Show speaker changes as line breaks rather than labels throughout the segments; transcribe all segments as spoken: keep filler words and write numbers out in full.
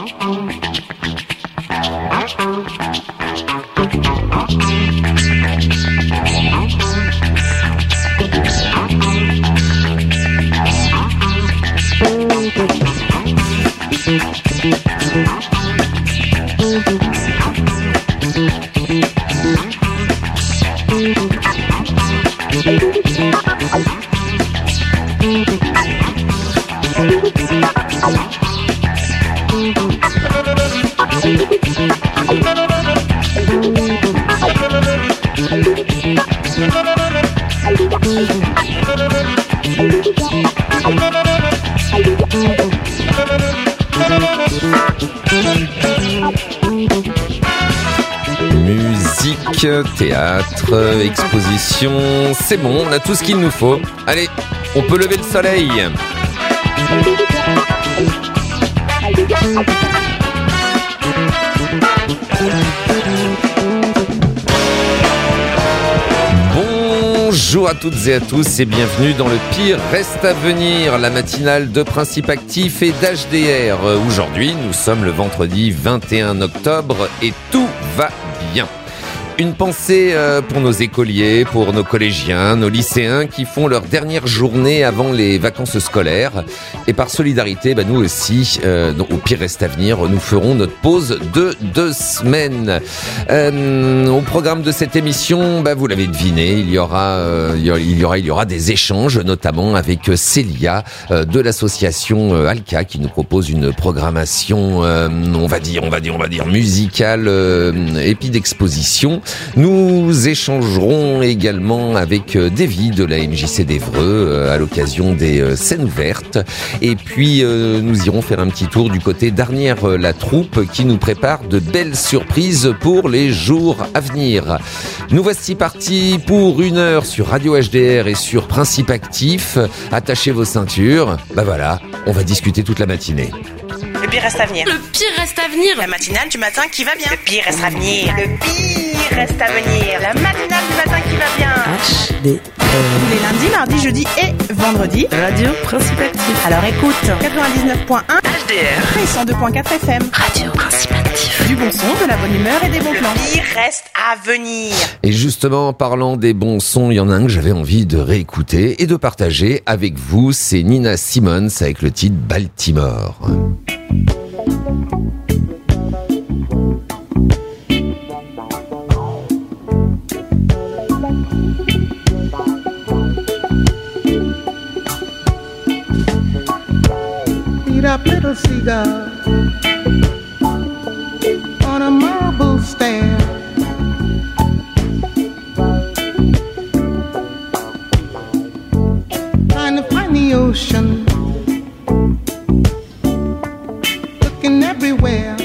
Musique, théâtre, exposition, c'est bon, on a tout ce qu'il nous faut. Allez, on peut lever le soleil. Bonjour à toutes et à tous et bienvenue dans Le Pire Reste à Venir, la matinale de Principe Actif et d'H D R. Aujourd'hui, nous sommes le vendredi vingt et un octobre et tout va bien. Une pensée pour nos écoliers, pour nos collégiens, nos lycéens qui font leur dernière journée avant les vacances scolaires. Et par solidarité, bah nous aussi, euh, au Pire Reste à Venir, nous ferons notre pause de deux semaines. Euh, au programme de cette émission, bah vous l'avez deviné, il y aura, euh, il y aura, il y aura des échanges, notamment avec Célia euh, de l'association euh, Alka, qui nous propose une programmation, euh, on va dire, on va dire, on va dire musicale euh, et puis d'exposition. Nous échangerons également avec Davy de la M J C d'Évreux à l'occasion des scènes ouvertes. Et puis euh, nous irons faire un petit tour du côté d'Arnières la Troupe qui nous prépare de belles surprises pour les jours à venir. Nous voici partis pour une heure sur Radio H D R et sur Principe Actif. Attachez vos ceintures. Bah voilà, on va discuter toute la matinée.
Le pire reste à venir.
Le pire reste à venir.
La matinale du matin qui va bien. Le pire reste à venir. Le pire reste à venir. La matinale du matin qui va bien.
H D R.
Les lundis, mardis, jeudis et vendredis.
Radio Principe Actif.
Alors écoute, quatre-vingt-dix-neuf point un H D R et cent deux point quatre F M.
Radio Principe Actif.
Du bon son, de la bonne humeur et des bons plans. Le pire reste à venir.
Et justement, en parlant des bons sons, il y en a un que j'avais envie de réécouter et de partager avec vous. C'est Nina Simone avec le titre Baltimore.
Eat up little cigar on a marble stand. Trying to find the ocean, looking everywhere.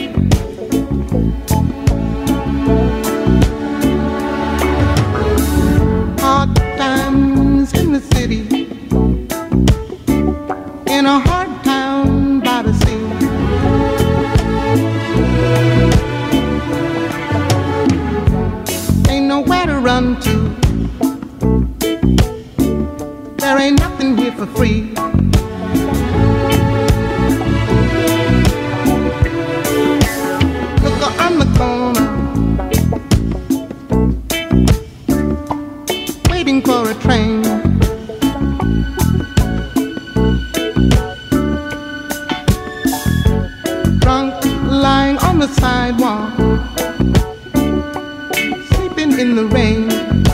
Hard times in the city, in a hard town by the sea. Ain't nowhere to run to, there ain't nothing here for free. Look on the corner, waiting for a train. Drunk, lying on the sidewalk, sleeping in the rain.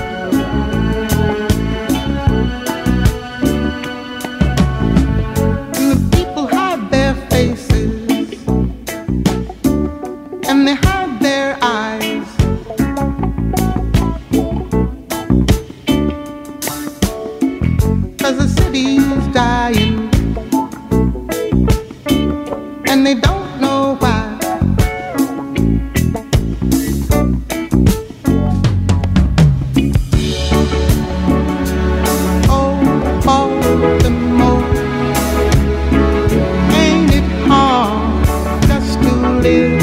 And the people hide their faces, and they hide their eyes. Cause the city's dying, and they don't know why. Oh, Baltimore, ain't it hard just to live?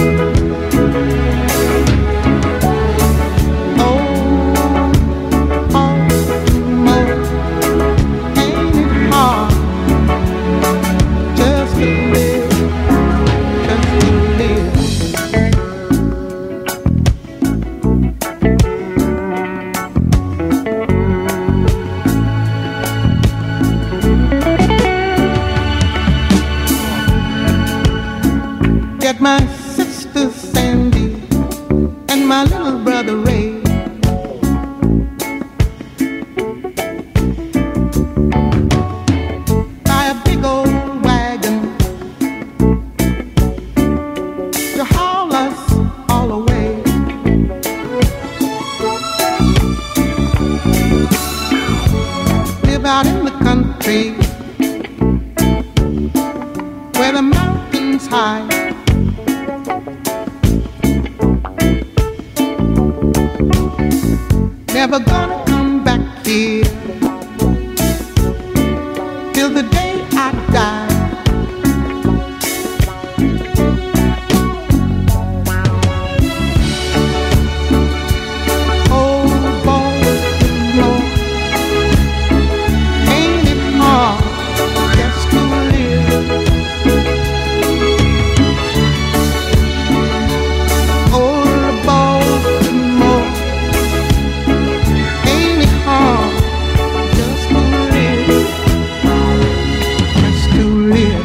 Oh, Baltimore, ain't it hard just to live? my sister Sandy and my little brother Ray. Buy a big old wagon to haul us all away. Live out in the country where the mountains high. Never gonna come back here till the day I die. Oh, Baltimore, ain't it hard just to live? Oh, Baltimore, ain't it hard just to live? Just to live.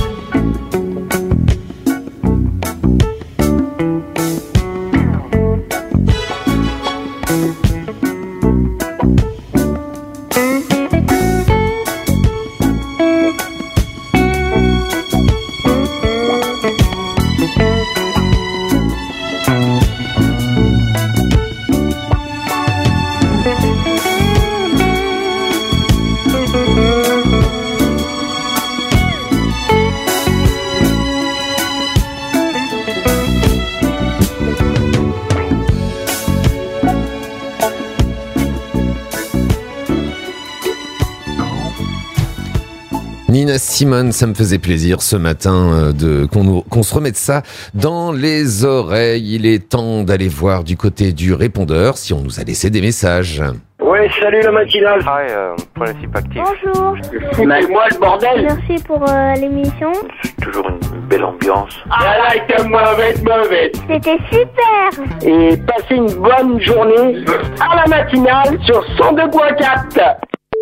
Nina Simone, ça me faisait plaisir ce matin euh, de qu'on, nous- qu'on se remette ça dans les oreilles. Il est temps d'aller voir du côté du répondeur si on nous a laissé des messages.
Ouais, salut la matinale.
Hi, euh, Principe Actif.
Bonjour,
C'est moi le bordel.
merci pour euh, l'émission.
C'est toujours une belle ambiance.
Ah là, était mauvaise, mauvaise.
C'était super.
Et passez une bonne journée à la matinale sur cent deux point quatre.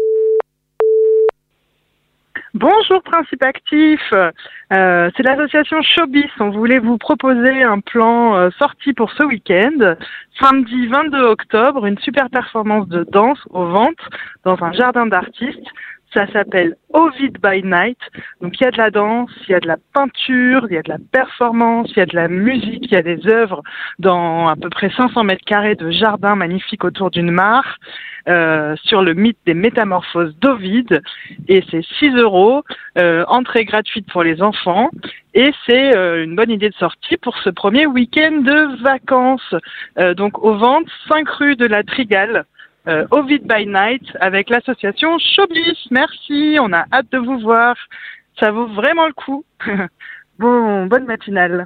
Bonjour Principe Actif, euh, c'est l'association Showbiz. On voulait vous proposer un plan euh, sortie pour ce week-end. Samedi vingt-deux octobre, une super performance de danse au ventre dans un jardin d'artistes. Ça s'appelle Ovid by Night. Donc il y a de la danse, il y a de la peinture, il y a de la performance, il y a de la musique, il y a des œuvres dans à peu près cinq cents mètres carrés de jardin magnifique autour d'une mare. Euh, sur le mythe des métamorphoses d'Ovide, et c'est six euros, euh, entrée gratuite pour les enfants, et c'est euh, une bonne idée de sortie pour ce premier week-end de vacances. Euh, donc au Ventre, cinq rue de la Trigale, euh, Ovid by Night, avec l'association Showbiz. Merci, on a hâte de vous voir, ça vaut vraiment le coup. Bon, bonne matinale.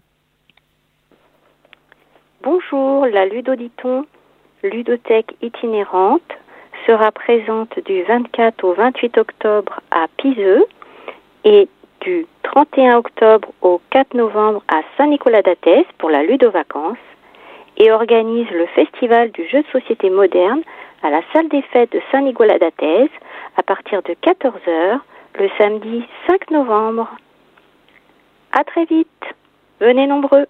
Bonjour, la Ludoditon, ludothèque itinérante, sera présente du vingt-quatre au vingt-huit octobre à Piseux et du trente et un octobre au quatre novembre à Saint-Nicolas-d'Athès pour la Ludovacances et organise le festival du jeu de société moderne à la salle des fêtes de Saint-Nicolas-d'Athès à partir de quatorze heures le samedi cinq novembre. À très vite, venez nombreux.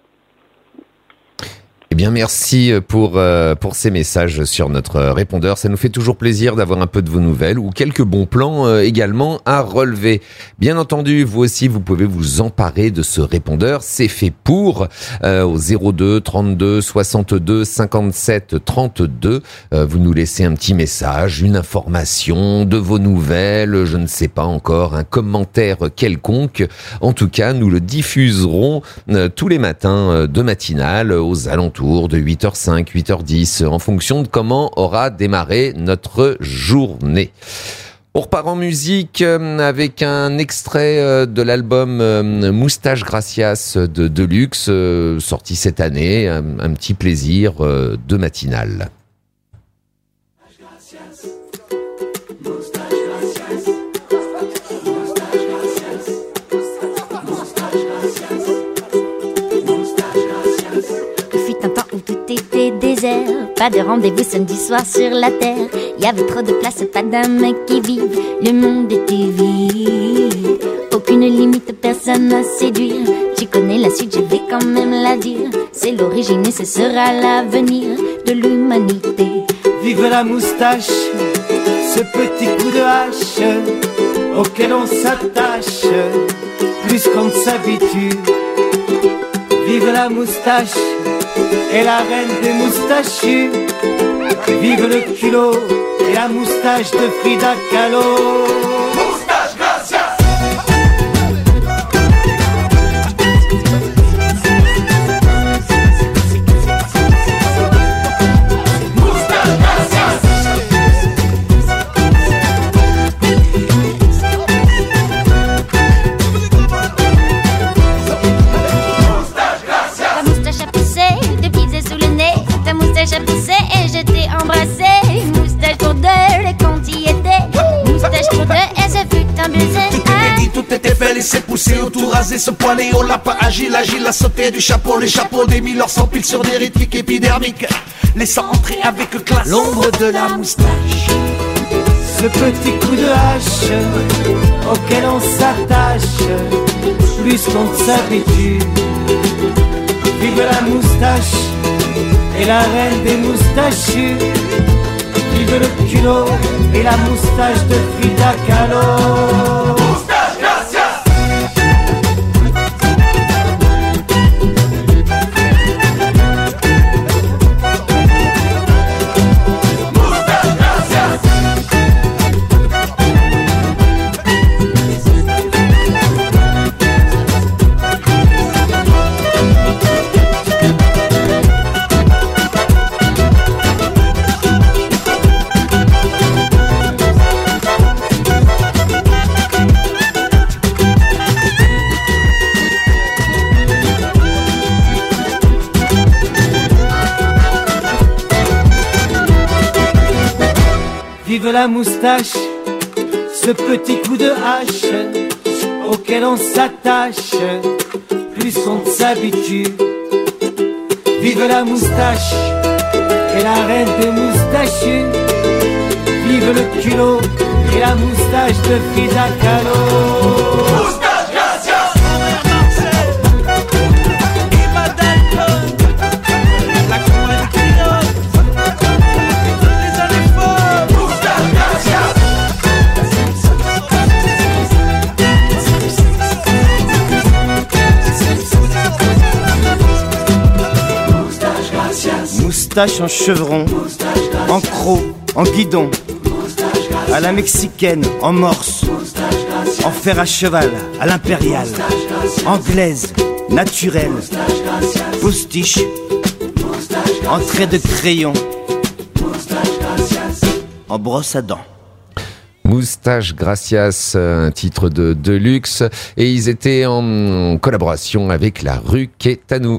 Eh bien, merci pour euh, pour ces messages sur notre répondeur. Ça nous fait toujours plaisir d'avoir un peu de vos nouvelles ou quelques bons plans euh, également à relever. Bien entendu, vous aussi, vous pouvez vous emparer de ce répondeur. C'est fait pour euh, au zéro deux trente-deux soixante-deux cinquante-sept trente-deux. Euh, vous nous laissez un petit message, une information, de vos nouvelles, je ne sais pas encore, un commentaire quelconque. En tout cas, nous le diffuserons euh, tous les matins euh, de matinale aux alentours de huit heures cinq, huit heures dix, en fonction de comment aura démarré notre journée. On repart en musique avec un extrait de l'album Moustache Gracias de Deluxe, sorti cette année, un, un petit plaisir de matinale.
Désert, pas de rendez-vous samedi soir sur la terre. Y avait trop de place, pas d'âme qui vive. Le monde était vide, aucune limite, personne à séduire. Tu connais la suite, je vais quand même la dire. C'est l'origine et ce sera l'avenir de l'humanité.
Vive la moustache, ce petit coup de hache auquel on s'attache plus qu'on ne s'habitue. Vive la moustache et la reine des moustachus. Vive le culot et la moustache de Frida Kahlo. Moustache Gracias.
Moustache à pousser et je t'ai embrassé. Moustache pour deux, les comptes y étaient. Moustache pour deux et ce fut un baiser.
Tout était dit, tout était fait, laissé pousser, au tout rasé, se poiler, on l'a pas agile, agile, a sauté du chapeau, les chapeaux des mille sans pile sur des rythmiques épidermiques, laissant entrer avec classe l'ombre de la moustache.
Ce petit coup de hache auquel on s'attache plus qu'on ne s'habitue. Vive la moustache et la reine des moustachus. Vive le culot et la moustache de Frida Kahlo. Moustache Gracias. Moustache Gracias. Vive la moustache, ce petit coup de hache auquel on s'attache plus qu'on ne s'habitue. Vive la moustache et la reine des moustachus. Vive le culot et la moustache de Frida Kahlo. Moustache Gracias. Moustache en chevron, en croc, en guidon, à la mexicaine, en morse, en fer à cheval, à l'impériale, anglaise, naturelle, postiche, en trait de crayon, en brosse à dents.
Moustache Gracias, un titre de Deluxe, et ils étaient en collaboration avec la rue Quétanou.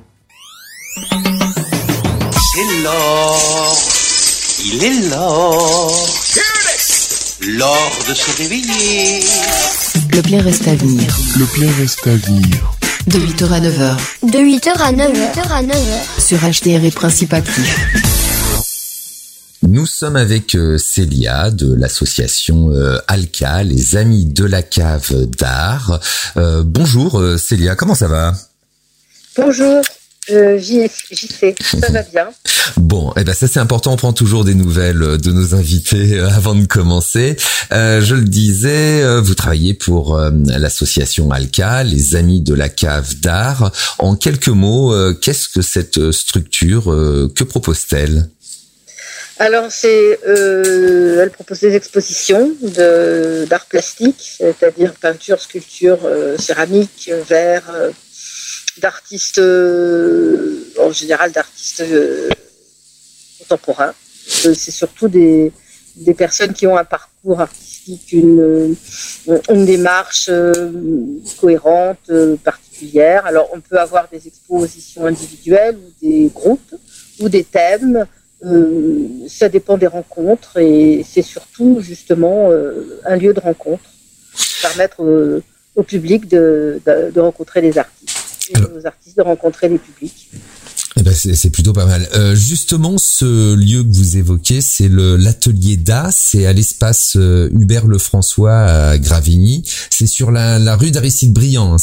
C'est l'or, il est l'or, l'or de se réveiller.
Le plein reste à venir.
Le plein reste à venir.
De huit heures à neuf heures.
De huit heures à neuf heures.
Sur H D R et Principe Actif.
Nous sommes avec euh, Célia de l'association euh, Alka, les Amis de la Cave d'Art. Euh, bonjour euh, Célia, comment ça va ?
Bonjour. Euh, j'y, j'y sais, ça va bien.
Bon, eh ben ça c'est important, on prend toujours des nouvelles de nos invités avant de commencer. Euh, je le disais, vous travaillez pour euh, l'association Alka, les Amis de la Cave d'Art. En quelques mots, euh, qu'est-ce que cette structure, euh, que propose-t-elle ?
Alors, c'est, euh, elle propose des expositions de, d'art plastique, c'est-à-dire peinture, sculpture, euh, céramique, verre, euh, d'artistes, euh, en général d'artistes euh, contemporains. Euh, c'est surtout des, des personnes qui ont un parcours artistique, une, une démarche euh, cohérente, euh, particulière. Alors, on peut avoir des expositions individuelles ou des groupes ou des thèmes. Euh, ça dépend des rencontres et c'est surtout justement euh, un lieu de rencontre, permettre euh, au public de, de, de rencontrer les artistes et aux artistes de rencontrer les publics.
Eh ben c'est, c'est plutôt pas mal. Euh, justement, ce lieu que vous évoquez, c'est le l'atelier d'A, c'est à l'espace Hubert Lefrançois à Gravigny. C'est sur la, la rue d'Aristide Briand, hein, c'est ça ?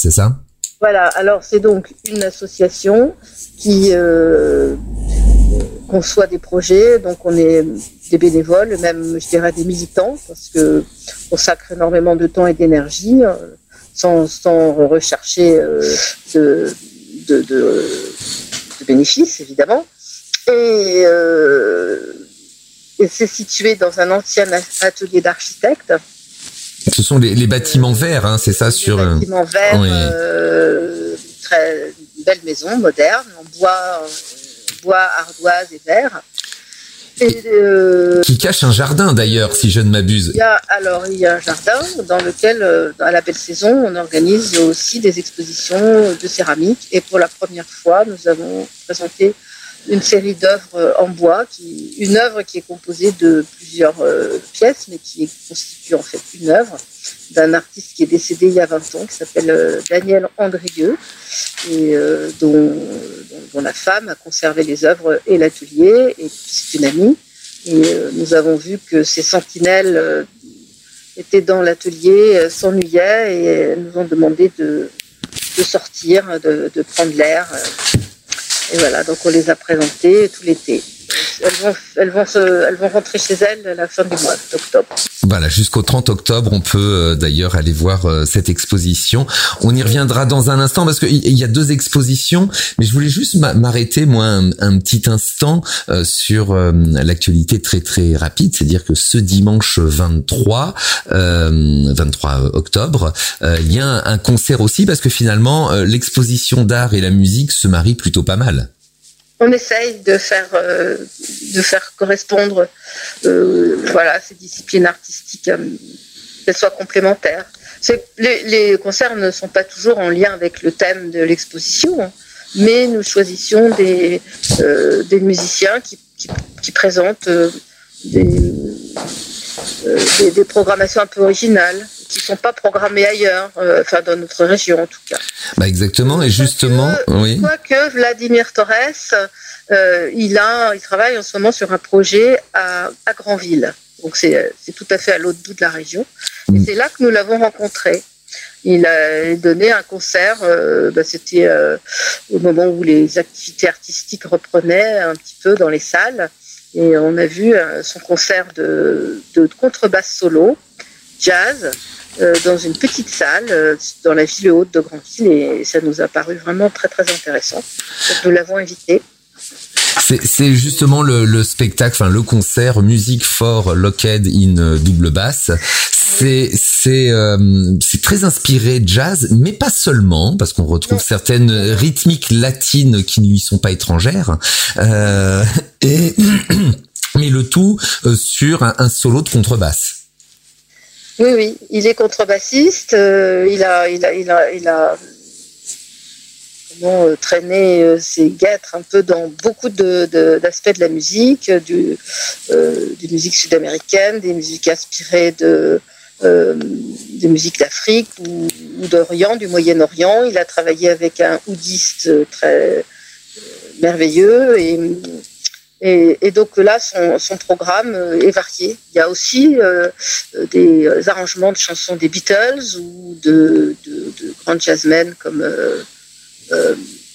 Voilà, alors c'est donc une association qui euh, conçoit des projets, donc on est des bénévoles, même je dirais des militants, parce que on consacre énormément de temps et d'énergie, euh, sans, sans rechercher euh, de, de, de, de bénéfices, évidemment. Et, euh, et c'est situé dans un ancien atelier d'architecte.
Ce sont les, les bâtiments verts, hein, c'est ça
les
sur.
Les bâtiments verts, oui. euh, très belle maison, moderne, en bois, euh, bois, ardoise et verre. Et, euh,
qui cache un jardin d'ailleurs, si je ne m'abuse.
Il y a, alors, il y a un jardin dans lequel, euh, à la belle saison, on organise aussi des expositions de céramique. Et pour la première fois, nous avons présenté une série d'œuvres en bois, qui, une œuvre qui est composée de plusieurs euh, pièces, mais qui constitue en fait une œuvre d'un artiste qui est décédé il y a vingt ans, qui s'appelle euh, Daniel Andrieux, et euh, dont, dont, dont la femme a conservé les œuvres et l'atelier, et c'est une amie. Et euh, nous avons vu que ces sentinelles euh, étaient dans l'atelier, euh, s'ennuyaient, et elles nous ont demandé de, de sortir, de, de prendre l'air. Euh, Et voilà, donc on les a présentées tout l'été. Elles vont, elles vont, se, elles vont rentrer chez elles à la fin du mois d'octobre.
Voilà, jusqu'au trente octobre, on peut euh, d'ailleurs aller voir euh, cette exposition. On y reviendra dans un instant parce qu'il y a deux expositions, mais je voulais juste m'arrêter moi un, un petit instant euh, sur euh, l'actualité très très rapide, c'est-à-dire que ce dimanche vingt-trois octobre, euh, il y a un, un concert aussi parce que finalement euh, l'exposition d'art et la musique se marient plutôt pas mal.
On essaye de faire, euh, de faire correspondre euh, voilà, ces disciplines artistiques, euh, qu'elles soient complémentaires. C'est, les, les concerts ne sont pas toujours en lien avec le thème de l'exposition, hein, mais nous choisissions des, euh, des musiciens qui, qui, qui présentent euh, des, euh, des, des programmations un peu originales, qui ne sont pas programmées ailleurs, euh, enfin dans notre région en tout cas.
Bah exactement, et justement,
que,
oui.
Quoique Vladimir Torres, euh, il, a, il travaille en ce moment sur un projet à, à Granville. Donc c'est, c'est tout à fait à l'autre bout de la région. Et c'est là que nous l'avons rencontré. Il a donné un concert, euh, bah c'était euh, au moment où les activités artistiques reprenaient un petit peu dans les salles. Et on a vu euh, son concert de, de contrebasse solo, jazz, euh, dans une petite salle, euh, dans la ville haute de Granville, et ça nous a paru vraiment très très intéressant. Donc nous l'avons invité.
C'est, c'est justement le, le spectacle, enfin le concert Music for Lockheed in double basse. C'est c'est euh, c'est très inspiré jazz, mais pas seulement, parce qu'on retrouve non. certaines rythmiques latines qui ne lui sont pas étrangères. Euh, et mais le tout euh, sur un, un solo de contrebasse.
Oui, oui, il est contrebassiste. Euh, il a, il a, il a, il a comment, euh, traîné euh, ses guêtres un peu dans beaucoup de, de, d'aspects de la musique, du, euh, des musiques sud-américaines, des musiques inspirées de, euh, des musiques d'Afrique ou, ou d'Orient, du Moyen-Orient. Il a travaillé avec un oudiste très euh, merveilleux et Et, et donc là, son, son programme est varié. Il y a aussi euh, des arrangements de chansons des Beatles ou de, de, de grands jazzmen comme euh, euh,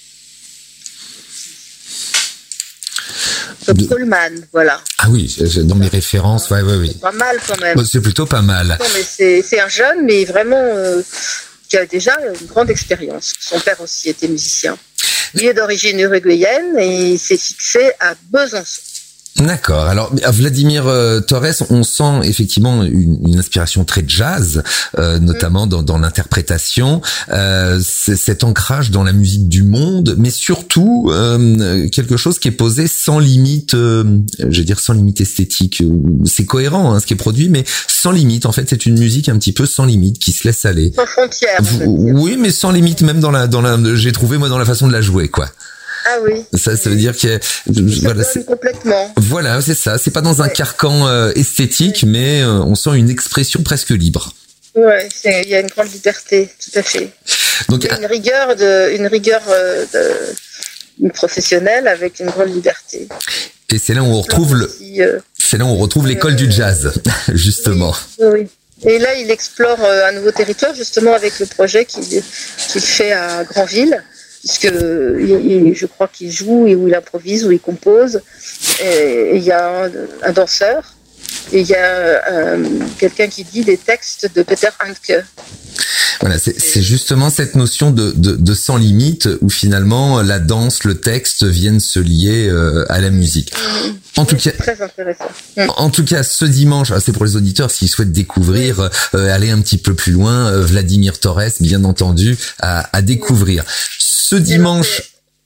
de... Coleman, voilà.
Ah oui, dans mes références, ouais, ouais, oui.
C'est pas mal quand même.
C'est plutôt pas mal.
Non, mais c'est, c'est un jeune, mais vraiment euh, qui a déjà une grande expérience. Son père aussi était musicien. Il est d'origine uruguayenne et il s'est fixé à Besançon.
D'accord. Alors, Vladimir euh, Torres, on sent effectivement une, une inspiration très jazz, euh, notamment mmh. dans, dans l'interprétation, euh, c'est cet ancrage dans la musique du monde, mais surtout euh, quelque chose qui est posé sans limite, euh, je veux dire sans limite esthétique. C'est cohérent, hein, ce qui est produit, mais sans limite. En fait, c'est une musique un petit peu sans limite, qui se laisse aller.
Sans frontières.
Oui, mais sans limite, même dans la, dans la, j'ai trouvé moi dans la façon de la jouer, quoi.
Ah oui.
Ça, ça veut dire que
voilà, c'est complètement.
Voilà, c'est ça. C'est pas dans un ouais. carcan euh, esthétique, ouais. mais euh, on sent une expression presque libre.
Ouais, c'est, il y a une grande liberté, tout à fait. Donc il y a une rigueur de, une rigueur euh, de, une professionnelle avec une grande liberté.
Et c'est là où on retrouve le, euh, c'est là où on retrouve l'école euh, du jazz, justement.
Oui, oui. Et là, il explore un nouveau territoire, justement, avec le projet qu'il, qu'il fait à Granville, puisque il, je crois qu'il joue, et où il improvise, où il compose. Et il y a un, un danseur, et il y a un, quelqu'un qui dit des textes de Peter Handke.
Voilà, c'est, c'est justement cette notion de, de, de sans limite, où finalement la danse, le texte viennent se lier euh, à la musique. En tout cas,
très intéressant.
En tout cas, ce dimanche, c'est pour les auditeurs s'ils souhaitent découvrir, euh, aller un petit peu plus loin, euh, Vladimir Torres, bien entendu, à, à découvrir. Ce dimanche,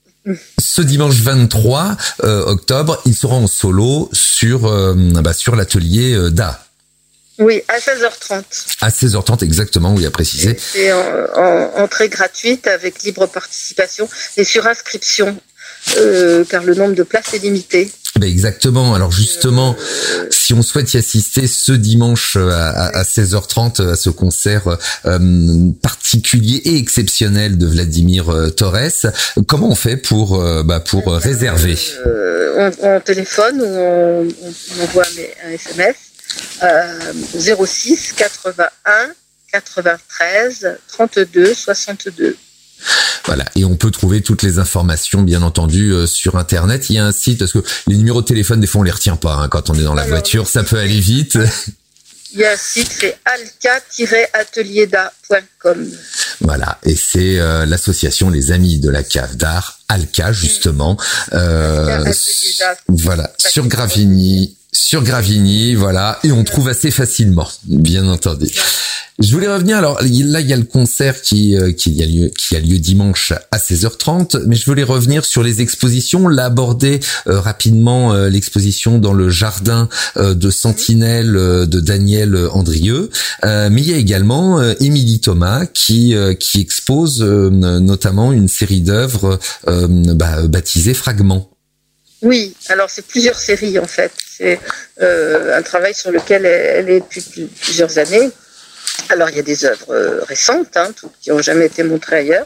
ce dimanche vingt-trois euh, octobre, il sera en solo sur euh, bah, sur l'atelier euh, d'A.
Oui, à seize heures trente.
À seize heures trente, exactement, oui, à préciser.
C'est en, en entrée gratuite avec libre participation et sur inscription, euh, car le nombre de places est limité.
Ben exactement. Alors justement, euh, si on souhaite y assister ce dimanche à, à seize heures trente à ce concert euh, particulier et exceptionnel de Vladimir euh, Torres, comment on fait pour euh, bah, pour euh, réserver
euh, on, on téléphone ou on, on envoie un S M S euh, zéro six quatre-vingt-un quatre-vingt-treize trente-deux soixante-deux.
Voilà, et on peut trouver toutes les informations, bien entendu, euh, sur Internet. Il y a un site, parce que les numéros de téléphone, des fois, on les retient pas hein, quand on est dans la Alors, voiture, ça peut aller vite.
Il y a un site, c'est alca tiret atelier da point com.
Voilà, et c'est euh, l'association Les Amis de la Cave d'Art, Alca, justement. Euh, voilà, sur Gravigny. Sur Gravigny, voilà, et on trouve assez facilement, bien entendu. Je voulais revenir, alors là il y a le concert qui qui a lieu qui a lieu dimanche à seize heures trente, mais je voulais revenir sur les expositions, là aborder euh, rapidement euh, l'exposition dans le jardin euh, de Sentinelle euh, de Daniel Andrieux, euh, mais il y a également euh, Émilie Thomas qui euh, qui expose euh, notamment une série d'œuvres euh, bah, baptisées Fragments.
Oui, alors c'est plusieurs séries en fait. C'est euh, un travail sur lequel elle, elle est depuis plusieurs années. Alors il y a des œuvres euh, récentes, hein, toutes, qui n'ont jamais été montrées ailleurs.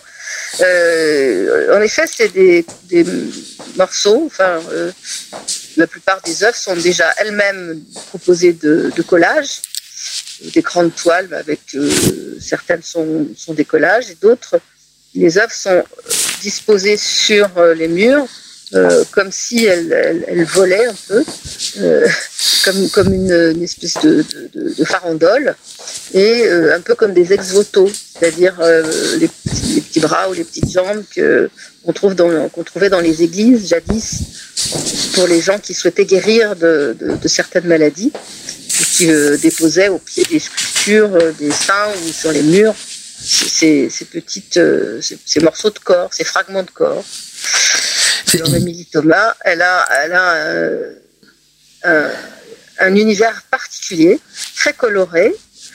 Euh, en effet, c'est des, des morceaux. Enfin, euh, la plupart des œuvres sont déjà elles-mêmes composées de, de collages, des grandes toiles avec euh, certaines sont, sont des collages et d'autres, les œuvres sont disposées sur euh, les murs. Euh, comme si elle, elle, elle volait un peu, euh, comme, comme une, une espèce de, de, de farandole, et euh, un peu comme des ex-voto, c'est-à-dire euh, les, petits, les petits bras ou les petites jambes que, qu'on, trouve dans, qu'on trouvait dans les églises jadis pour les gens qui souhaitaient guérir de, de, de certaines maladies, et qui euh, déposaient au pied des sculptures, euh, des saints ou sur les murs, ces, ces petites, euh, ces, ces morceaux de corps, ces fragments de corps. Alors, Émilie Thomas, elle a, elle a un, un, un univers particulier, très coloré,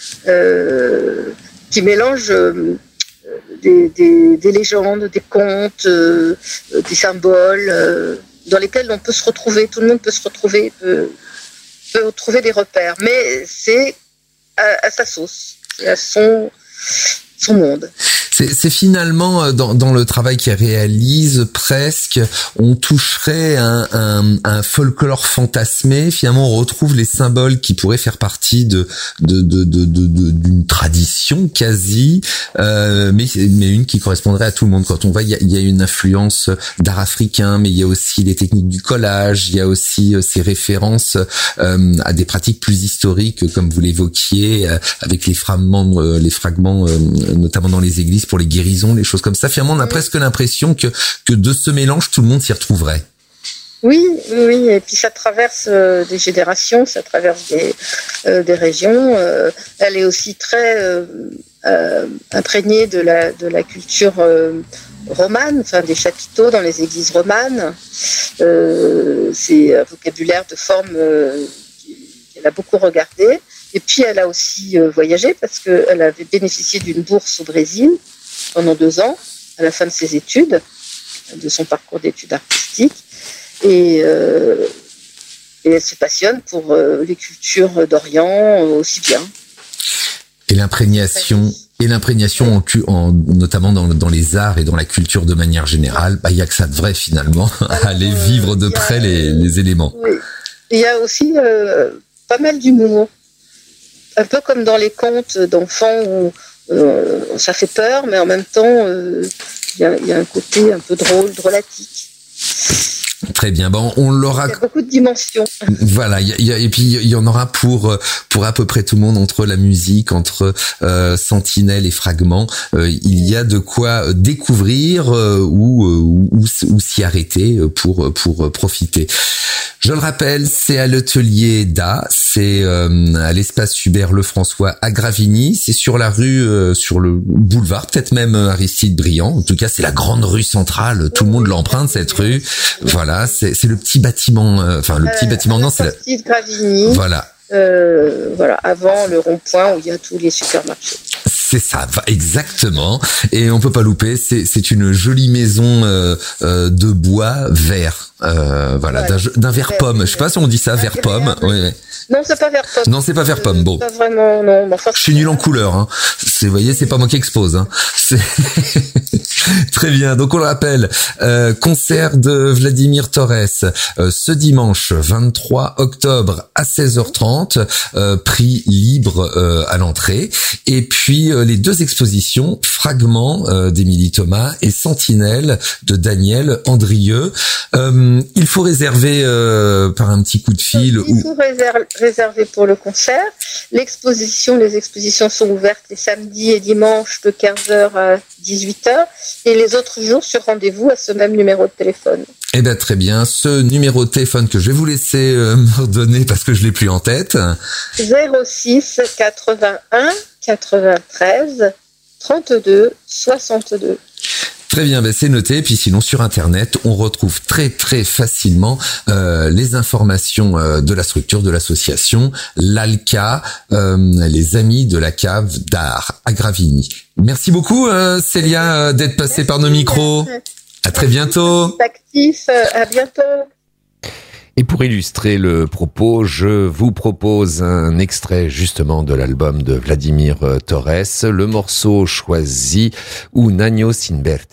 euh, qui mélange euh, des, des, des légendes, des contes, euh, des symboles, euh, dans lesquels on peut se retrouver, tout le monde peut se retrouver, peut, peut trouver des repères, mais c'est à, à sa sauce, c'est à son, son monde.
C'est, c'est finalement dans, dans le travail qu'elle réalise presque, on toucherait un, un, un folklore fantasmé. Finalement, on retrouve les symboles qui pourraient faire partie de de de de, de, de d'une tradition quasi, euh, mais mais une qui correspondrait à tout le monde. Quand on voit, il y a, il y a une influence d'art africain, mais il y a aussi les techniques du collage, il y a aussi ces références euh, à des pratiques plus historiques, comme vous l'évoquiez, euh, avec les fragments, euh, les fragments, euh, notamment dans les églises, pour les guérisons, les choses comme ça. Finalement, on a presque l'impression que que de ce mélange, tout le monde s'y retrouverait.
Oui, oui, et puis ça traverse euh, des générations, ça traverse des, euh, des régions. Euh, elle est aussi très euh, euh, imprégnée de la de la culture euh, romane, enfin des chapiteaux dans les églises romanes. Euh, c'est un vocabulaire de forme euh, qu'elle a beaucoup regardé. Et puis elle a aussi euh, voyagé parce qu'elle avait bénéficié d'une bourse au Brésil pendant deux ans, à la fin de ses études, de son parcours d'études artistiques. Et, euh, et elle se passionne pour euh, les cultures d'Orient euh, aussi bien.
Et l'imprégnation, et l'imprégnation en, en, notamment dans, dans les arts et dans la culture de manière générale, bah, il y a que ça de vrai finalement, à aller vivre de près les, les éléments.
Oui. Il y a aussi euh, pas mal d'humour. un peu comme dans les contes d'enfants où euh, ça fait peur, mais en même temps, il euh, y, y a un côté un peu drôle, drôlatique.
Très bien. Bon, on l'aura.
Il y a beaucoup de dimensions.
Voilà. Y a, y a, et puis il y en aura pour pour à peu près tout le monde, entre la musique, entre euh, Sentinelle et Fragments. Euh, il y a de quoi découvrir euh, ou, ou, ou ou s'y arrêter pour pour profiter. Je le rappelle, c'est à l'atelier d'A, c'est euh, à l'espace Hubert Lefrançois à Gravigny, c'est sur la rue, euh, sur le boulevard, peut-être même Aristide Briand. En tout cas, c'est la grande rue centrale. Tout le monde l'emprunte, cette rue. Voilà, c'est, c'est le petit bâtiment. Euh, enfin, le petit euh, bâtiment, non, c'est la
sortie de Gravigny.
Voilà.
Euh, voilà, avant le rond-point où il y a tous les supermarchés.
C'est ça, exactement. Et on peut pas louper. C'est c'est une jolie maison euh, euh, de bois vert. Euh, voilà, voilà. D'un, d'un vert pomme. Je sais pas si on dit ça, vert pomme. Oui, oui.
Non, c'est pas vert pomme.
Non, c'est pas vert pomme. Bon.
Pas vraiment, non. Bon,
je suis nul en couleur. Hein. C'est, vous voyez, c'est pas moi qui expose. Hein. C'est très bien. Donc on le rappelle, euh, concert de Vladimir Torres euh, ce dimanche vingt-trois octobre à seize heures trente, euh, prix libre euh, à l'entrée. Et puis euh, les deux expositions, Fragments euh, d'Émilie Thomas et Sentinelle de Daniel Andrieux. Euh, il faut réserver euh, par un petit coup de fil.
Il ou... faut réserver, réserver pour le concert. L'exposition, les expositions sont ouvertes les samedis et dimanches de quinze heures à dix-huit heures et les autres jours sur rendez-vous à ce même numéro de téléphone.
Eh bien très bien, ce numéro de téléphone que je vais vous laisser euh, me redonner parce que je l'ai plus en tête.
zéro six quatre-vingt-un quatre-vingt-treize trente-deux soixante-deux.
Très bien, ben c'est noté. Et puis sinon sur internet, on retrouve très très facilement euh, les informations euh, de la structure de l'association, l'A L C A, euh, les Amis de la Cave d'Art à Gravigny. Merci beaucoup euh, Célia euh, d'être passée Merci, par nos micros. À très bientôt.
Actif, à bientôt.
Et pour illustrer le propos, je vous propose un extrait justement de l'album de Vladimir Torres, le morceau choisi Un año sin verte.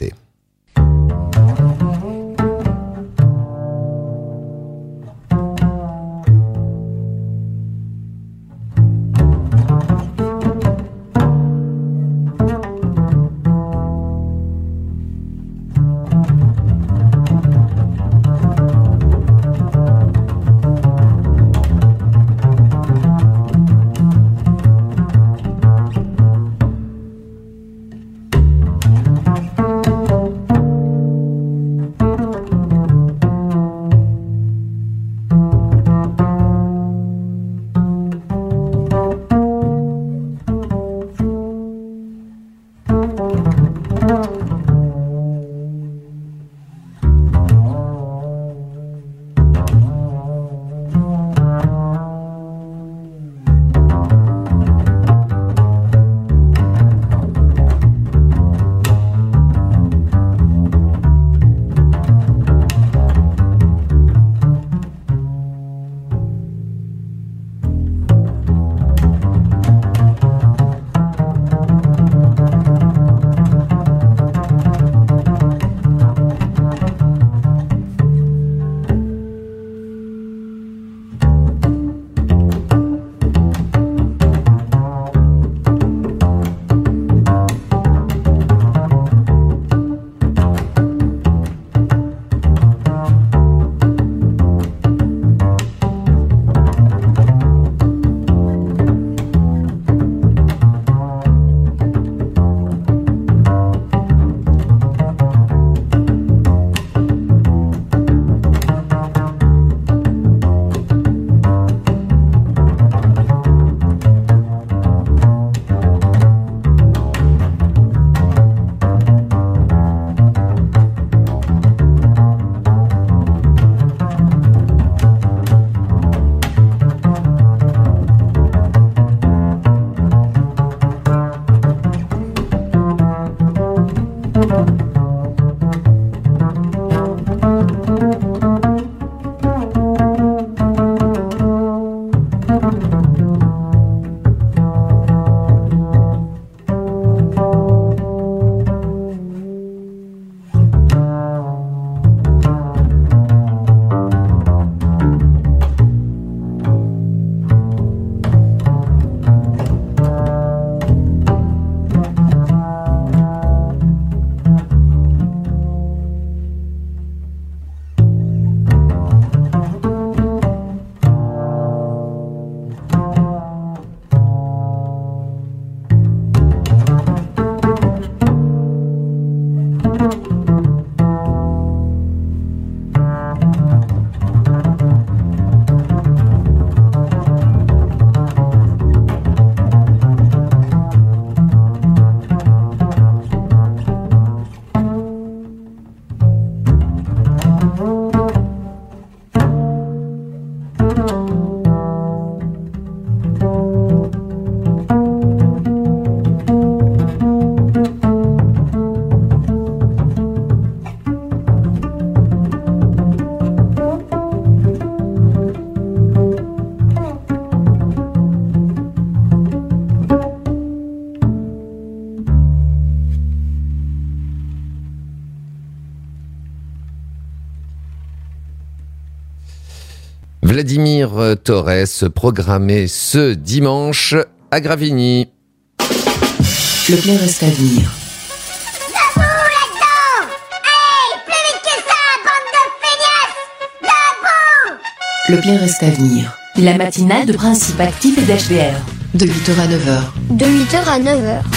Thank
Vladimir Torres, programmé ce dimanche à Gravigny.
Le plein reste à venir. Le plein reste à venir.
La matinale de Principe Actif et d'H D R.
De huit heures à neuf heures.
De huit heures à neuf heures.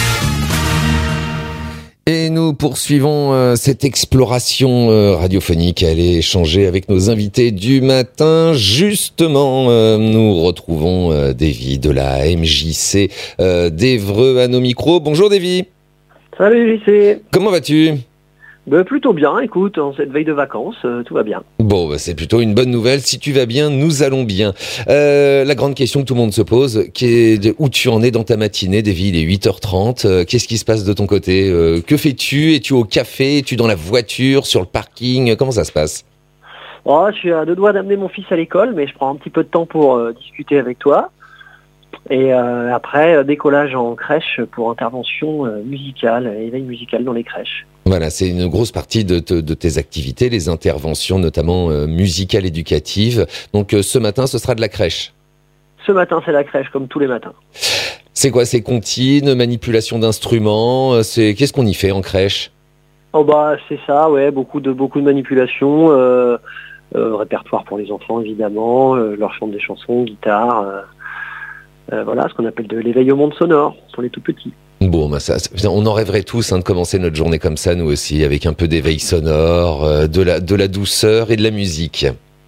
Et nous poursuivons euh, cette exploration euh, radiophonique. Allez échanger avec nos invités du matin. Justement, euh, nous retrouvons euh, Davy de la M J C euh, d'Évreux à nos micros. Bonjour Davy.
Salut J C.
Comment vas-tu ?
Ben, plutôt bien, écoute, en cette veille de vacances, euh, tout va bien.
Bon, bah, c'est plutôt une bonne nouvelle. Si tu vas bien, nous allons bien. Euh, la grande question que tout le monde se pose, qui est de, où tu en es dans ta matinée, Davy, il est huit heures trente. Euh, qu'est-ce qui se passe de ton côté ? euh, Que fais-tu ? Es-tu au café ? Es-tu dans la voiture ? Sur le parking ? Comment ça se passe ?
Oh, je suis à deux doigts d'amener mon fils à l'école, mais je prends un petit peu de temps pour euh, discuter avec toi. Et euh, après, décollage en crèche pour intervention euh, musicale, éveil musical dans les crèches.
Voilà, c'est une grosse partie de, te, de tes activités, les interventions notamment euh, musicales, éducatives. Donc euh, ce matin, ce sera de la crèche.
Ce matin, c'est la crèche, comme tous les matins.
C'est quoi ? C'est comptines, manipulation d'instruments, c'est... Qu'est-ce qu'on y fait en crèche ?
Oh bah c'est ça, ouais, beaucoup de beaucoup de manipulations, euh, euh, répertoire pour les enfants évidemment, euh, leur chante des chansons, guitare, euh, euh, voilà, ce qu'on appelle de l'éveil au monde sonore pour les tout petits.
Bon, bah ça, on en rêverait tous hein, de commencer notre journée comme ça, nous aussi, avec un peu d'éveil sonore, euh, de la de la douceur et de la musique.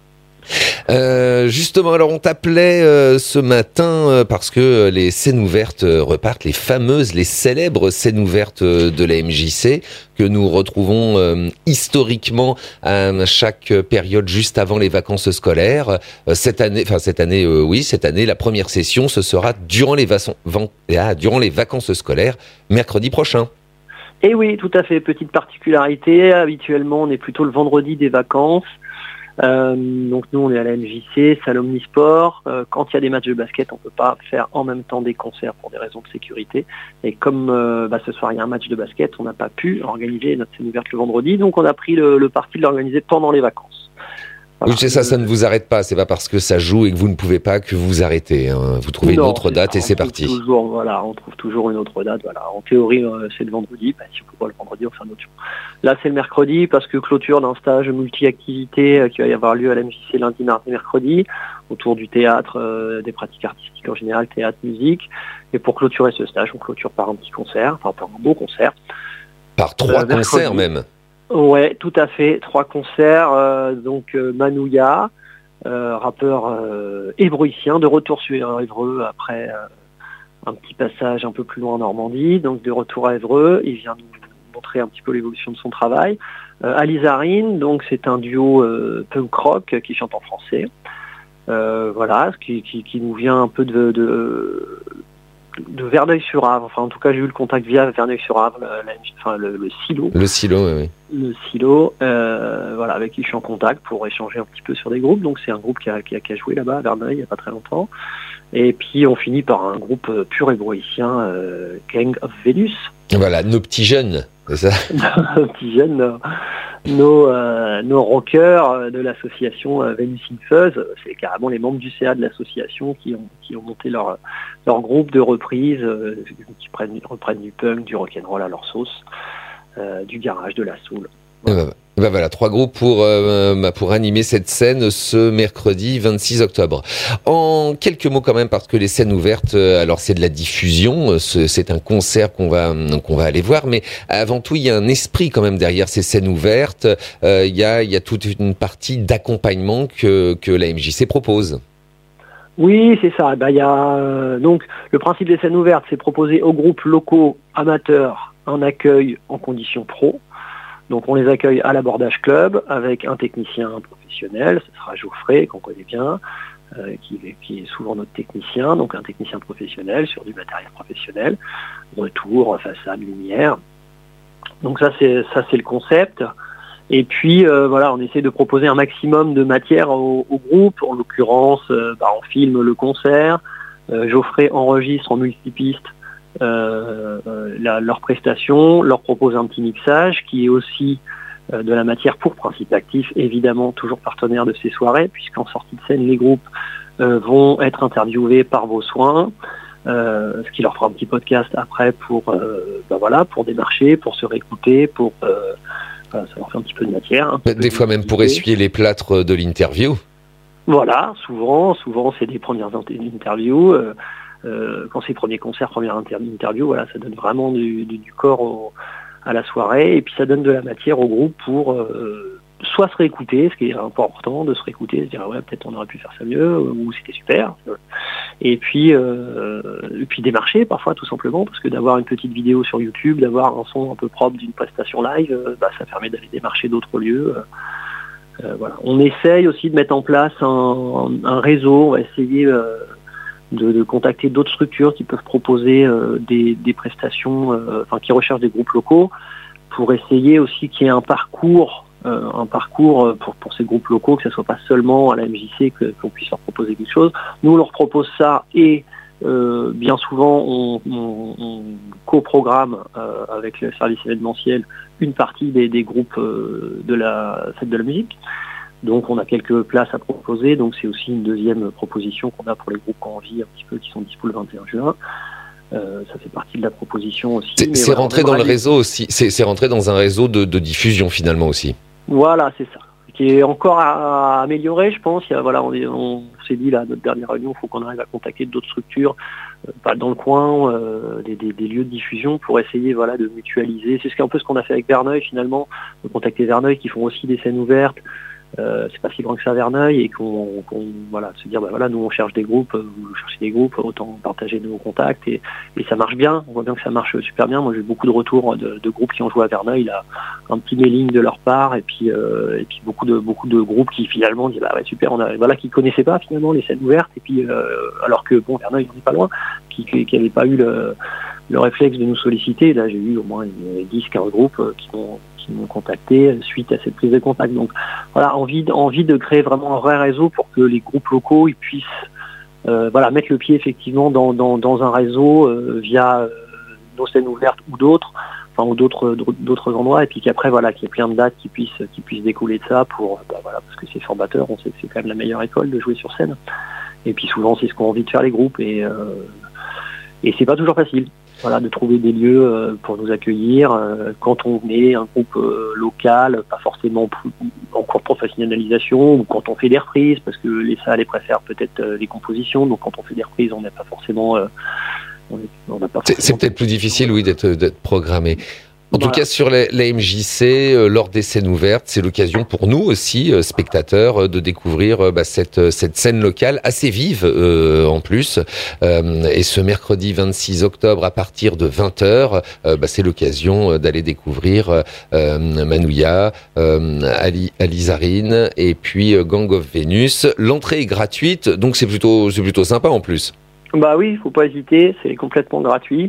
Euh, justement, alors on t'appelait euh, ce matin euh, parce que les scènes ouvertes euh, repartent, les fameuses, les célèbres scènes ouvertes euh, de la M J C que nous retrouvons euh, historiquement à chaque période juste avant les vacances scolaires. Euh, cette année, enfin cette année, euh, oui, cette année, la première session, ce sera durant les, vac- van- ah, durant les vacances scolaires, mercredi prochain.
Et oui, tout à fait. Petite particularité, habituellement, on est plutôt le vendredi des vacances. Euh, donc nous on est à la M J C, salle Omnisport. Euh, quand il y a des matchs de basket, on peut pas faire en même temps des concerts pour des raisons de sécurité. Et comme euh, bah, ce soir il y a un match de basket, on n'a pas pu organiser notre scène ouverte le vendredi, donc on a pris le, le parti de l'organiser pendant les vacances. Voilà.
Oui, c'est ça, ça ne vous arrête pas. C'est pas parce que ça joue et que vous ne pouvez pas que vous arrêtez. Hein. Vous trouvez
non,
une autre date
ça,
et c'est parti.
Toujours, voilà, on trouve toujours une autre date. Voilà. En théorie, euh, c'est le vendredi. Bah, si on peut pas le vendredi, on fait un autre jour. Là, c'est le mercredi parce que clôture d'un stage multi-activité euh, qui va y avoir lieu à la M J C lundi, mardi, mercredi, autour du théâtre, euh, des pratiques artistiques en général, théâtre, musique. Et pour clôturer ce stage, on clôture par un petit concert, enfin par un beau concert.
Par trois euh, concerts même.
Ouais, tout à fait. Trois concerts. Euh, donc euh, Manouya. Euh, rappeur euh, ébrouissien, de retour sur Évreux après euh, un petit passage un peu plus loin en Normandie, donc de retour à Évreux, il vient nous montrer un petit peu l'évolution de son travail. Euh, Alizarine, donc c'est un duo euh, punk rock qui chante en français, euh, voilà, qui, qui, qui nous vient un peu de, de, de Verneuil-sur-Avre, enfin en tout cas j'ai eu le contact via Verneuil-sur-Avre, la, la, enfin, le, le silo.
Le silo, oui, oui.
Le silo, euh, voilà, avec qui je suis en contact pour échanger un petit peu sur des groupes. Donc c'est un groupe qui a, qui a, qui a joué là-bas à Verneuil il n'y a pas très longtemps. Et puis on finit par un groupe euh, pur ébrouissien, euh, Gang of Venus.
Voilà, nos petits jeunes, c'est ça.
Nos petits jeunes, nos, nos, euh, nos rockers de l'association euh, Venus in Fuzz. C'est carrément les membres du C A de l'association qui ont, qui ont monté leur, leur groupe de reprise, euh, qui prennent, reprennent du punk, du rock'n'roll à leur sauce. Euh, du garage, de la soul.
Voilà. Ben, ben voilà, trois groupes pour euh, pour animer cette scène ce mercredi vingt-six octobre. En quelques mots quand même, parce que les scènes ouvertes, alors c'est de la diffusion, c'est un concert qu'on va qu'on va aller voir, mais avant tout il y a un esprit quand même derrière ces scènes ouvertes. Euh, il y a il y a toute une partie d'accompagnement que que la M J C propose.
Oui, c'est ça. Ben, il y a euh, donc le principe des scènes ouvertes, c'est proposer aux groupes locaux amateurs un accueil en conditions pro. Donc on les accueille à l'abordage club avec un technicien professionnel, ce sera Geoffrey qu'on connaît bien, euh, qui, qui est souvent notre technicien, donc un technicien professionnel sur du matériel professionnel, retour, façade, lumière. Donc ça c'est ça c'est le concept. Et puis euh, voilà, on essaie de proposer un maximum de matière au, au groupe. En l'occurrence, euh, bah, on filme le concert, euh, Geoffrey enregistre en multipiste Euh, euh, la, leur prestation, leur propose un petit mixage qui est aussi euh, de la matière pour Principe Actif, évidemment toujours partenaire de ces soirées, puisqu'en sortie de scène, les groupes euh, vont être interviewés par vos soins, euh, ce qui leur fera un petit podcast après pour, euh, ben voilà, pour démarcher, pour se réécouter, pour... Euh, enfin, ça leur fait un petit peu de matière.
Des fois même pour essuyer les plâtres de l'interview.
Voilà, souvent, souvent c'est des premières interviews. Euh, euh, quand c'est les premiers concerts, première inter- interview, voilà, ça donne vraiment du, du, du corps au, à la soirée, et puis ça donne de la matière au groupe pour euh, soit se réécouter, ce qui est important de se réécouter, se dire ouais peut-être on aurait pu faire ça mieux, ou c'était super, et puis euh, et puis démarcher parfois tout simplement, parce que d'avoir une petite vidéo sur YouTube, d'avoir un son un peu propre d'une prestation live, euh, bah, ça permet d'aller démarcher d'autres lieux. Euh, Euh, voilà. On essaye aussi de mettre en place un, un réseau, on va essayer euh, de, de contacter d'autres structures qui peuvent proposer euh, des, des prestations, euh, enfin qui recherchent des groupes locaux, pour essayer aussi qu'il y ait un parcours, euh, un parcours pour, pour ces groupes locaux, que ce ne soit pas seulement à la M J C que, qu'on puisse leur proposer quelque chose. Nous on leur propose ça et euh, bien souvent on, on, on coprogramme euh, avec le service événementiel une partie des, des groupes euh, de la fête de la musique. Donc on a quelques places à proposer, donc c'est aussi une deuxième proposition qu'on a pour les groupes qui ont envie un petit peu, qui sont dispo le vingt et un juin. Euh, ça fait partie de la proposition aussi.
C'est,
mais
c'est
voilà,
rentré dans le réseau aussi, c'est, c'est rentré dans un réseau de, de diffusion finalement aussi.
Voilà, c'est ça. Qui est encore à, à améliorer, je pense. Il y a, voilà, on, est, on s'est dit là, à notre dernière réunion, il faut qu'on arrive à contacter d'autres structures, euh, pas dans le coin, euh, des, des, des lieux de diffusion pour essayer, voilà, de mutualiser. C'est un peu ce qu'on a fait avec Verneuil finalement, de contacter Verneuil qui font aussi des scènes ouvertes. Euh, c'est pas si grand que ça Verneuil, et qu'on, qu'on voilà, se dire bah voilà, nous on cherche des groupes, vous cherchez des groupes, autant partager nos contacts, et, et ça marche bien, on voit bien que ça marche super bien. Moi j'ai eu beaucoup de retours de, de groupes qui ont joué à Verneuil, là, un petit mailing de leur part, et puis euh, et puis beaucoup de beaucoup de groupes qui finalement disent bah ouais super, on a voilà, qui connaissaient pas finalement les scènes ouvertes, et puis euh, alors que bon Verneuil on n'est pas loin, qui qui n'avaient pas eu le, le réflexe de nous solliciter. Là j'ai eu au moins dix quinze groupes qui m'ont qui m'ont contacté suite à cette prise de contact. Donc voilà, envie, envie de créer vraiment un vrai réseau pour que les groupes locaux ils puissent euh, voilà, mettre le pied effectivement dans, dans, dans un réseau euh, via euh, nos scènes ouvertes ou d'autres, enfin ou d'autres, d'autres endroits, et puis qu'après voilà, qu'il y ait plein de dates qui puissent, qui puissent découler de ça pour bah, voilà, parce que c'est formateur, on sait que c'est quand même la meilleure école de jouer sur scène. Et puis souvent c'est ce qu'ont envie de faire les groupes, et, euh, et c'est pas toujours facile. Voilà, de trouver des lieux euh, pour nous accueillir euh, quand on est un groupe euh, local, pas forcément plus, en cours de professionnalisation, ou quand on fait des reprises, parce que les salles les préfèrent peut-être euh, les compositions, donc quand on fait des reprises, on n'a pas forcément... Euh, on est, on n'a pas forcément...
C'est, c'est peut-être plus difficile, oui, d'être, d'être programmé. En voilà. tout cas, sur la, la M J C, euh, lors des scènes ouvertes, c'est l'occasion pour nous aussi, euh, spectateurs, euh, de découvrir euh, bah, cette, cette scène locale assez vive euh, en plus. Euh, et ce mercredi vingt-six octobre, à partir de vingt heures, euh, bah, c'est l'occasion d'aller découvrir euh, Manouya, euh, Ali, Alizarine et puis euh, Gang of Venus. L'entrée est gratuite, donc c'est plutôt, c'est plutôt sympa en plus.
Bah oui, il faut pas hésiter, c'est complètement gratuit.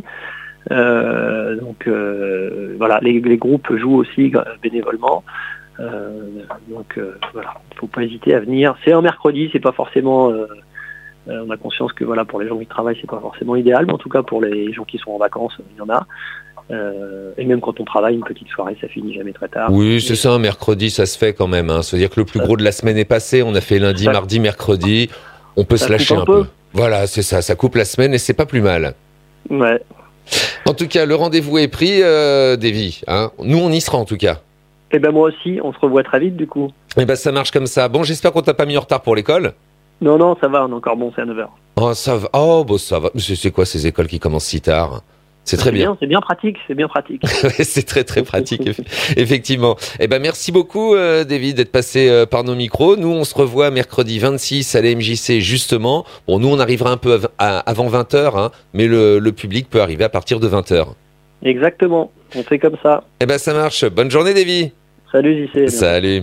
Euh, donc euh, voilà, les, les groupes jouent aussi bénévolement. Euh, donc euh, voilà, il faut pas hésiter à venir. C'est un mercredi, c'est pas forcément. Euh, on a conscience que voilà, pour les gens qui travaillent, c'est pas forcément idéal, mais en tout cas pour les gens qui sont en vacances, il y en a. Euh, et même quand on travaille, une petite soirée, ça finit jamais très tard.
Oui, c'est et... ça, un mercredi, ça se fait quand même. Hein. C'est-à-dire que le plus gros de la semaine est passé. On a fait lundi, ça... mardi, mercredi. On peut ça se lâcher un, un peu. peu. Voilà, c'est ça. Ça coupe la semaine et c'est pas plus mal.
Ouais.
En tout cas, le rendez-vous est pris, euh, Davy. Hein. Nous, on y sera en tout cas.
Eh ben moi aussi, on se revoit très vite du coup.
Eh ben ça marche comme ça. Bon, j'espère qu'on t'a pas mis en retard pour l'école.
Non, non, ça va, on est encore bon, c'est à neuf heures.
Oh, ça va. Oh, bon, ça va. C'est, c'est quoi ces écoles qui commencent si tard ? C'est très
c'est
bien.
bien. C'est bien pratique, c'est bien pratique.
C'est très très pratique, effectivement. Eh ben merci beaucoup, euh, David, d'être passé euh, par nos micros. Nous, on se revoit mercredi vingt-six à la M J C justement. Bon, nous, on arrivera un peu av- à, avant vingt heures, hein, mais le, le public peut arriver à partir de vingt heures.
Exactement. On fait comme ça.
Eh ben ça marche. Bonne journée, David.
Salut, J C.
Salut.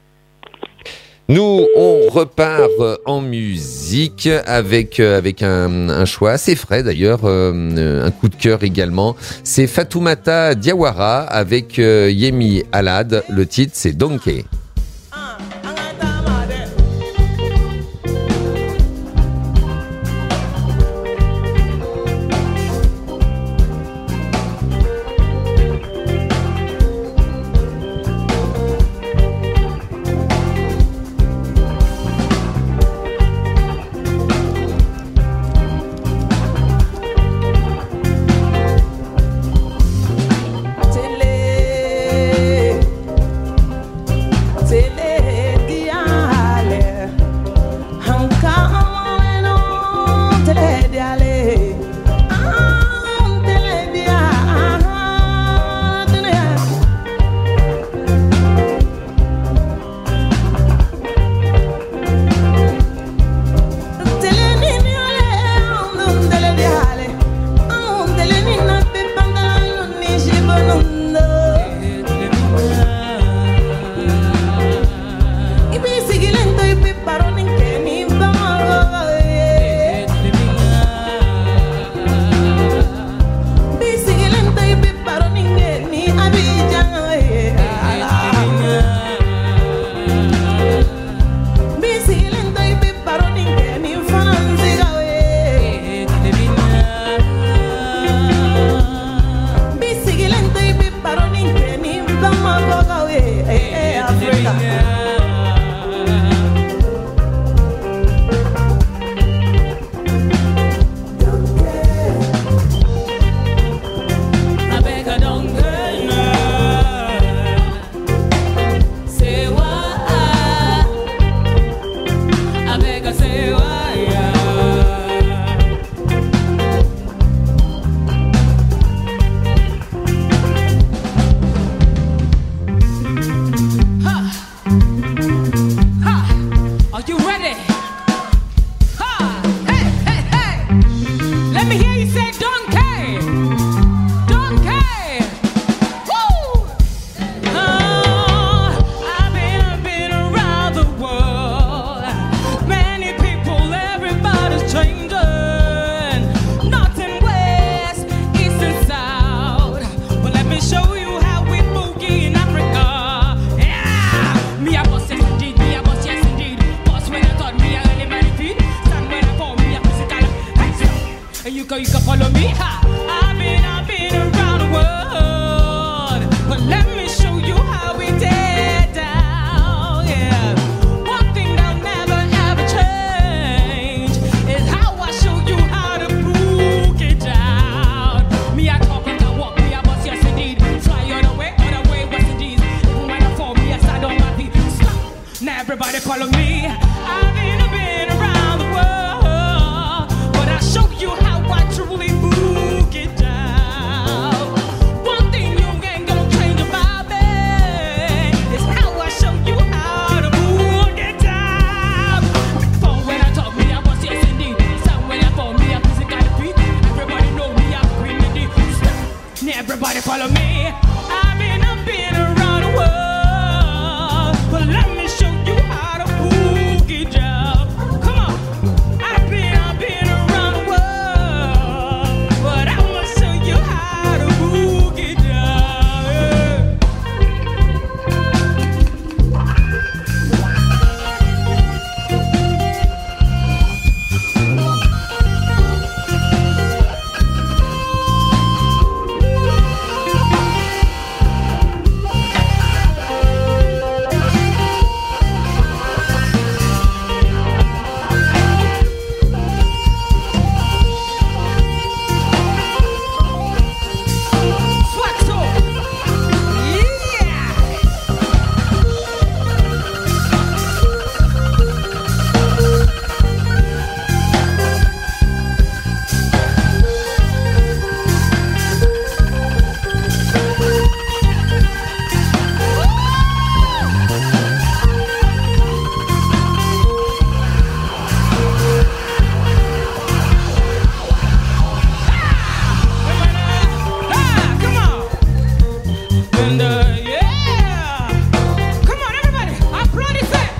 Nous, on repart en musique avec avec un, un choix assez frais d'ailleurs, euh, un coup de cœur également. C'est Fatoumata Diawara avec euh, Yemi Alade. Le titre, c'est Donkey.
Everybody follow me. I've been, been around the world, but I'll show you how I truly book it down. One thing you ain't gonna change about me is how I show you how to book it down. For when I talk me, I was yes indeed. Sound when I for me, I physically beat. Everybody know me, I'm pretty deep. Now everybody follow me. I've been, I've been around the world, but let me show you how to boogie down. Come on. I've been, I've been around the world, but I'ma show you how to boogie down. And, uh, yeah. Come on, everybody, applaudissez.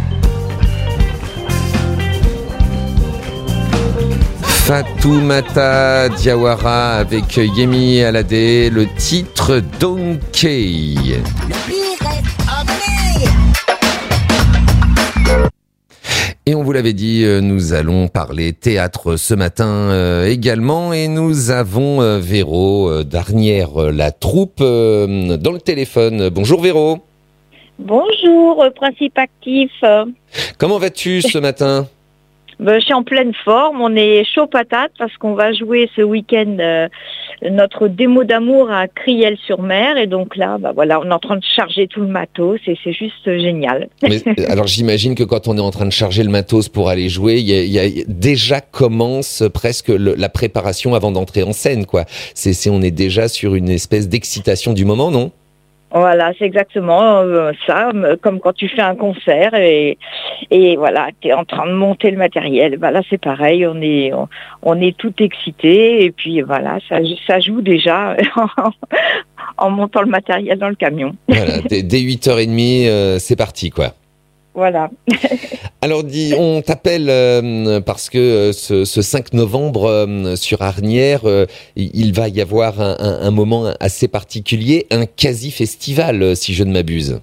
Fatoumata Diawara avec Yemi Alade, le titre Donkey. Et on vous l'avait dit, nous allons parler théâtre ce matin euh, également, et nous avons euh, Véro euh, d'Arnières, euh, la troupe, euh, dans le téléphone. Bonjour Véro.
Bonjour, euh, Principe Actif.
Comment vas-tu ce matin ?
Ben, je suis en pleine forme, on est chaud patate parce qu'on va jouer ce week-end euh, notre démo d'amour à Criel-sur-Mer, et donc là, ben, voilà, on est en train de charger tout le matos et c'est juste génial.
Mais, alors j'imagine que quand on est en train de charger le matos pour aller jouer, il y a, il y a déjà commence presque le, la préparation avant d'entrer en scène, quoi. C'est, c'est, on est déjà sur une espèce d'excitation du moment, non ?
Voilà, c'est exactement euh, ça, comme quand tu fais un concert et, et voilà, tu es en train de monter le matériel. Ben là, c'est pareil, on est, on, on est tout excité et puis voilà, ça, ça joue déjà en, en montant le matériel dans le camion.
Voilà, dès, dès huit heures trente, euh, c'est parti, quoi.
Voilà.
Alors, dis, on t'appelle euh, parce que euh, ce, ce cinq novembre euh, sur Arnières, euh, il va y avoir un, un, un moment assez particulier, un quasi-festival, euh, si je ne m'abuse.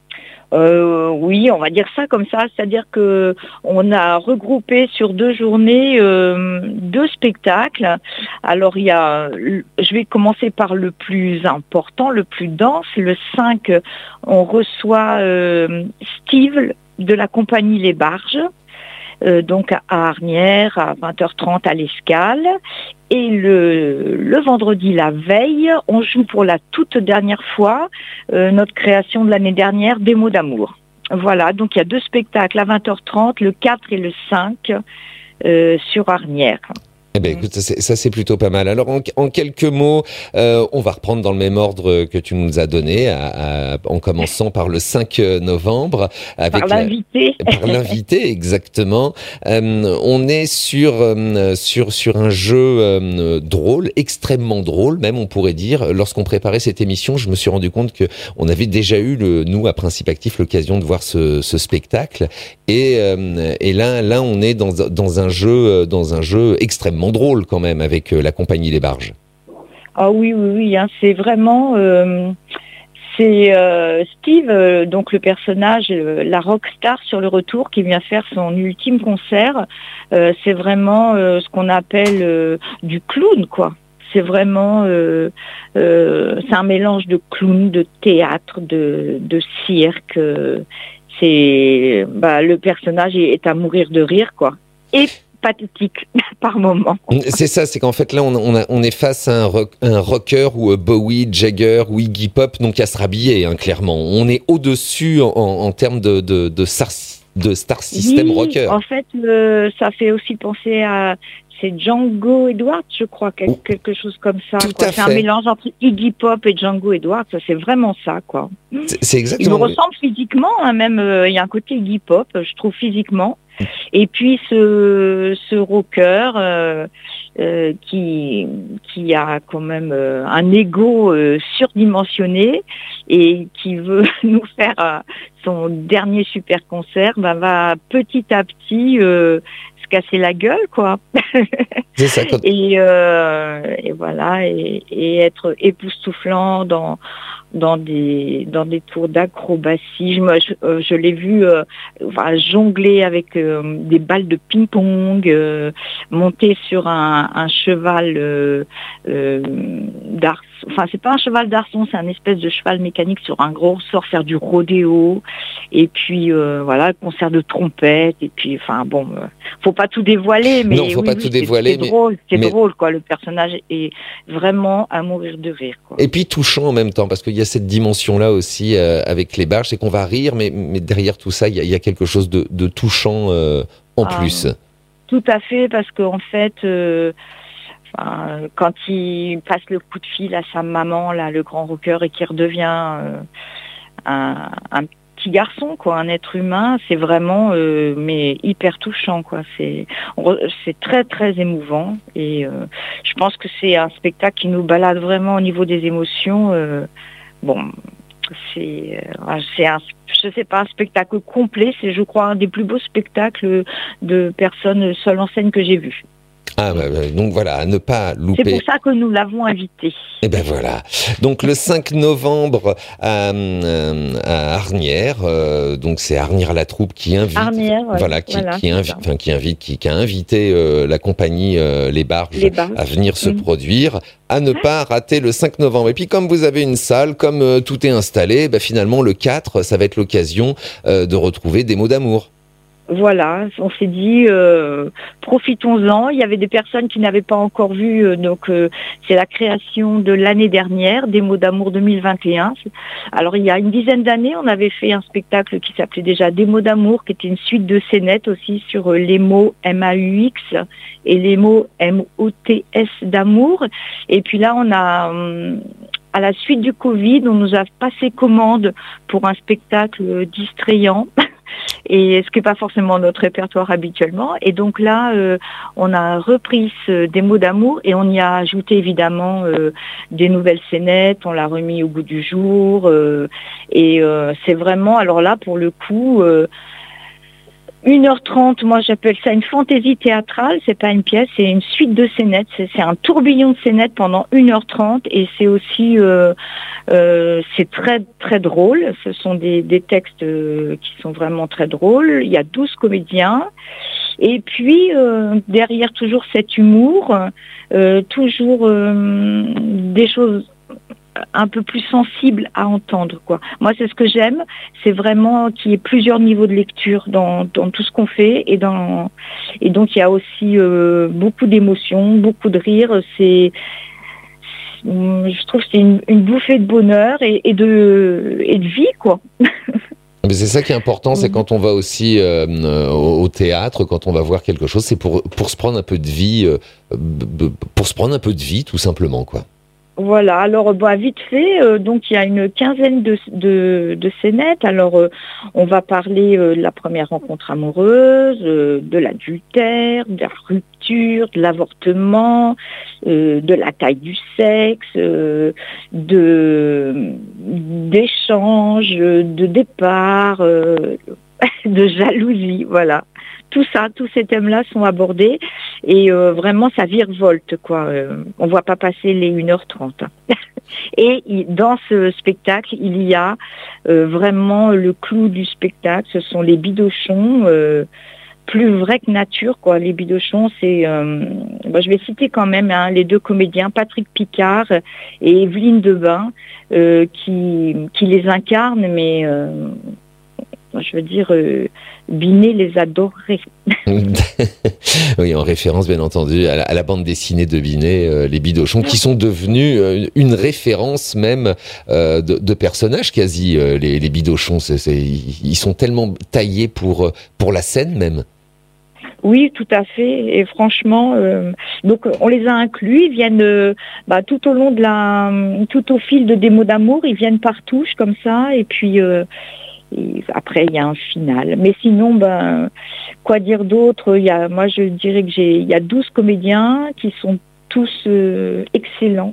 Euh, oui, on va dire ça comme ça, c'est-à-dire que on a regroupé sur deux journées euh, deux spectacles. Alors il y a, je vais commencer par le plus important, le plus dense. Le cinq, on reçoit euh, Steve de la compagnie Les Barges, euh, donc à Arnières à vingt heures trente à l'Escale. Et le, le vendredi, la veille, on joue pour la toute dernière fois euh, notre création de l'année dernière, Démo d'amour. Voilà, donc il y a deux spectacles à vingt heures trente, le quatre et le cinq euh, sur Arnières.
Eh ben, écoute, ça c'est, ça c'est plutôt pas mal. Alors en, en quelques mots, euh, on va reprendre dans le même ordre que tu nous as donné, à, à, en commençant par le cinq novembre avec
par l'invité.
La, par l'invité, exactement. Euh, on est sur euh, sur sur un jeu euh, drôle, extrêmement drôle, même on pourrait dire. Lorsqu'on préparait cette émission, je me suis rendu compte que on avait déjà eu le, nous à Principe Actif l'occasion de voir ce, ce spectacle, et euh, et là là on est dans dans un jeu dans un jeu extrêmement drôle quand même avec euh, la compagnie Les Barges.
Ah oui, oui, oui, hein, c'est vraiment... Euh, c'est euh, Steve, euh, donc le personnage, euh, la rockstar sur le retour qui vient faire son ultime concert. Euh, c'est vraiment euh, ce qu'on appelle euh, du clown, quoi. C'est vraiment... Euh, euh, c'est un mélange de clown, de théâtre, de, de cirque. Euh, c'est... Bah, le personnage est, est à mourir de rire, quoi. Et pathétique par moment.
C'est ça, c'est qu'en fait là on, on, a, on est face à un, rock, un rocker ou un Bowie, Jagger ou Iggy Pop, donc à se rhabiller, hein, clairement. On est au-dessus en, en termes de, de, de, sar- de Star System
Oui,
Rocker.
En fait, euh, ça fait aussi penser à c'est Django Edwards, je crois, quel-
Oh.
quelque chose comme ça.
Tout
quoi.
à
C'est un
fait.
mélange entre Iggy Pop et Django Edwards. Ça, c'est vraiment ça, quoi.
C'est, c'est
Il me
exactement.
ressemble physiquement, hein, même euh, il y a un côté Iggy Pop, je trouve physiquement. Et puis ce, ce rocker euh, euh, qui, qui a quand même euh, un ego euh, surdimensionné et qui veut nous faire euh, son dernier super concert, bah, va petit à petit euh, se casser la gueule, quoi.
C'est ça. Quand...
et, euh, et voilà, et, et être époustouflant dans dans des dans des tours d'acrobatie. Je, me- je, euh, je l'ai vu euh, enfin, jongler avec euh, des balles de ping-pong, euh, monter sur un, un cheval euh, euh, d'arçon. Enfin, c'est pas un cheval d'arçon, c'est un espèce de cheval mécanique sur un gros ressort, faire du rodéo. Et puis euh, voilà, concert de trompette. Et puis, enfin bon, euh, faut pas tout dévoiler, mais
Non, faut
oui,
pas
oui,
tout
c'est-
dévoiler,
C'est
mais-
drôle, c'est
mais-
drôle, quoi. Le personnage est vraiment à mourir de rire, quoi.
Et puis touchant en même temps, parce qu'il y a cette dimension-là aussi euh, avec les barges, c'est qu'on va rire, mais, mais derrière tout ça, il y a, il y a quelque chose de, de touchant euh, en
Ah,
plus.
Tout à fait, parce qu'en fait, euh, enfin, quand il passe le coup de fil à sa maman, là, le grand rocker, et qu'il redevient euh, un, un petit garçon, quoi, un être humain, c'est vraiment, euh, mais hyper touchant, quoi. C'est, on re- c'est très très émouvant, et euh, je pense que c'est un spectacle qui nous balade vraiment au niveau des émotions. euh, bon. C'est, euh, c'est un, je sais pas, un spectacle complet. C'est, je crois, un des plus beaux spectacles de personnes seules en scène que j'ai vu.
Ah, bah, bah, donc voilà, à ne pas
C'est
louper.
pour ça que nous l'avons invité.
Et ben voilà. Donc le cinq novembre à, euh, à Arnières, euh, donc c'est Arnières-la-Troupe qui invite,
Arnières, ouais,
voilà, qui,
voilà,
qui
c'est
invite,
ça.
enfin qui invite, qui, qui a invité euh, la compagnie euh, Les Barges,
Les Barges.
à venir se
Mhm.
produire, à ne pas rater le cinq novembre. Et puis comme vous avez une salle, comme euh, tout est installé, bah, finalement le quatre, ça va être l'occasion euh, de retrouver des mots d'amour.
Voilà, on s'est dit, euh, profitons-en. Il y avait des personnes qui n'avaient pas encore vu, euh, donc euh, c'est la création de l'année dernière, des mots d'amour deux mille vingt et un. Alors il y a une dizaine d'années, on avait fait un spectacle qui s'appelait déjà Des mots d'amour, qui était une suite de scénettes aussi sur euh, les mots M A U X et les mots M O T S d'amour. Et puis là, on a... hum, à la suite du Covid, on nous a passé commande pour un spectacle distrayant. Et ce qui n'est pas forcément notre répertoire habituellement. Et donc là, euh, on a repris ce, des mots d'amour et on y a ajouté évidemment euh, des nouvelles scénettes, on l'a remis au goût du jour. Euh, et euh, c'est vraiment, alors là, pour le coup, euh, une heure trente, moi j'appelle ça une fantaisie théâtrale, c'est pas une pièce, c'est une suite de scénettes, c'est, c'est un tourbillon de scénettes pendant une heure trente et c'est aussi, euh, euh, c'est très très drôle, ce sont des, des textes euh, qui sont vraiment très drôles, il y a douze comédiens et puis euh, derrière toujours cet humour, euh, toujours euh, des choses un peu plus sensible à entendre, quoi. Moi, c'est ce que j'aime, c'est vraiment qu'il y ait plusieurs niveaux de lecture dans, dans tout ce qu'on fait et dans et donc il y a aussi euh, beaucoup d'émotions, beaucoup de rire. C'est, je trouve, que c'est une, une bouffée de bonheur et, et de et de vie, quoi.
Mais c'est ça qui est important, c'est quand on va aussi euh, euh, au théâtre, quand on va voir quelque chose, c'est pour pour se prendre un peu de vie, euh, b- b- pour se prendre un peu de vie, tout simplement, quoi.
Voilà, alors bah, vite fait, euh, donc il y a une quinzaine de, de, de scénettes. Alors euh, on va parler euh, de la première rencontre amoureuse, euh, de l'adultère, de la rupture, de l'avortement, euh, de la taille du sexe, euh, de d'échanges, de départ, euh, de jalousie, voilà. Tout ça, tous ces thèmes-là sont abordés et euh, vraiment ça virevolte, quoi. Euh, on voit pas passer les une heure trente. Et il, dans ce spectacle, il y a euh, vraiment le clou du spectacle, ce sont les bidochons, euh, plus vrais que nature, quoi. Les bidochons, c'est, euh, bon, je vais citer quand même hein, les deux comédiens, Patrick Picard et Evelyne Debain, euh, qui, qui les incarnent, mais euh, je je veux dire, euh, Binet les adorait.
Oui, en référence bien entendu à la, à la bande dessinée de Binet, euh, les Bidochons, qui sont devenus euh, une référence même euh, de, de personnages quasi. Euh, les, les Bidochons, c'est, c'est, ils sont tellement taillés pour pour la scène même.
Oui, tout à fait. Et franchement, euh, donc on les a inclus. Ils viennent euh, bah, tout au long de la, tout au fil de des mots d'amour, ils viennent par touche comme ça. Et puis euh, et après, il y a un final. Mais sinon, ben, quoi dire d'autre? Il y a, moi, je dirais que j'ai, il y a douze comédiens qui sont tous euh, excellents.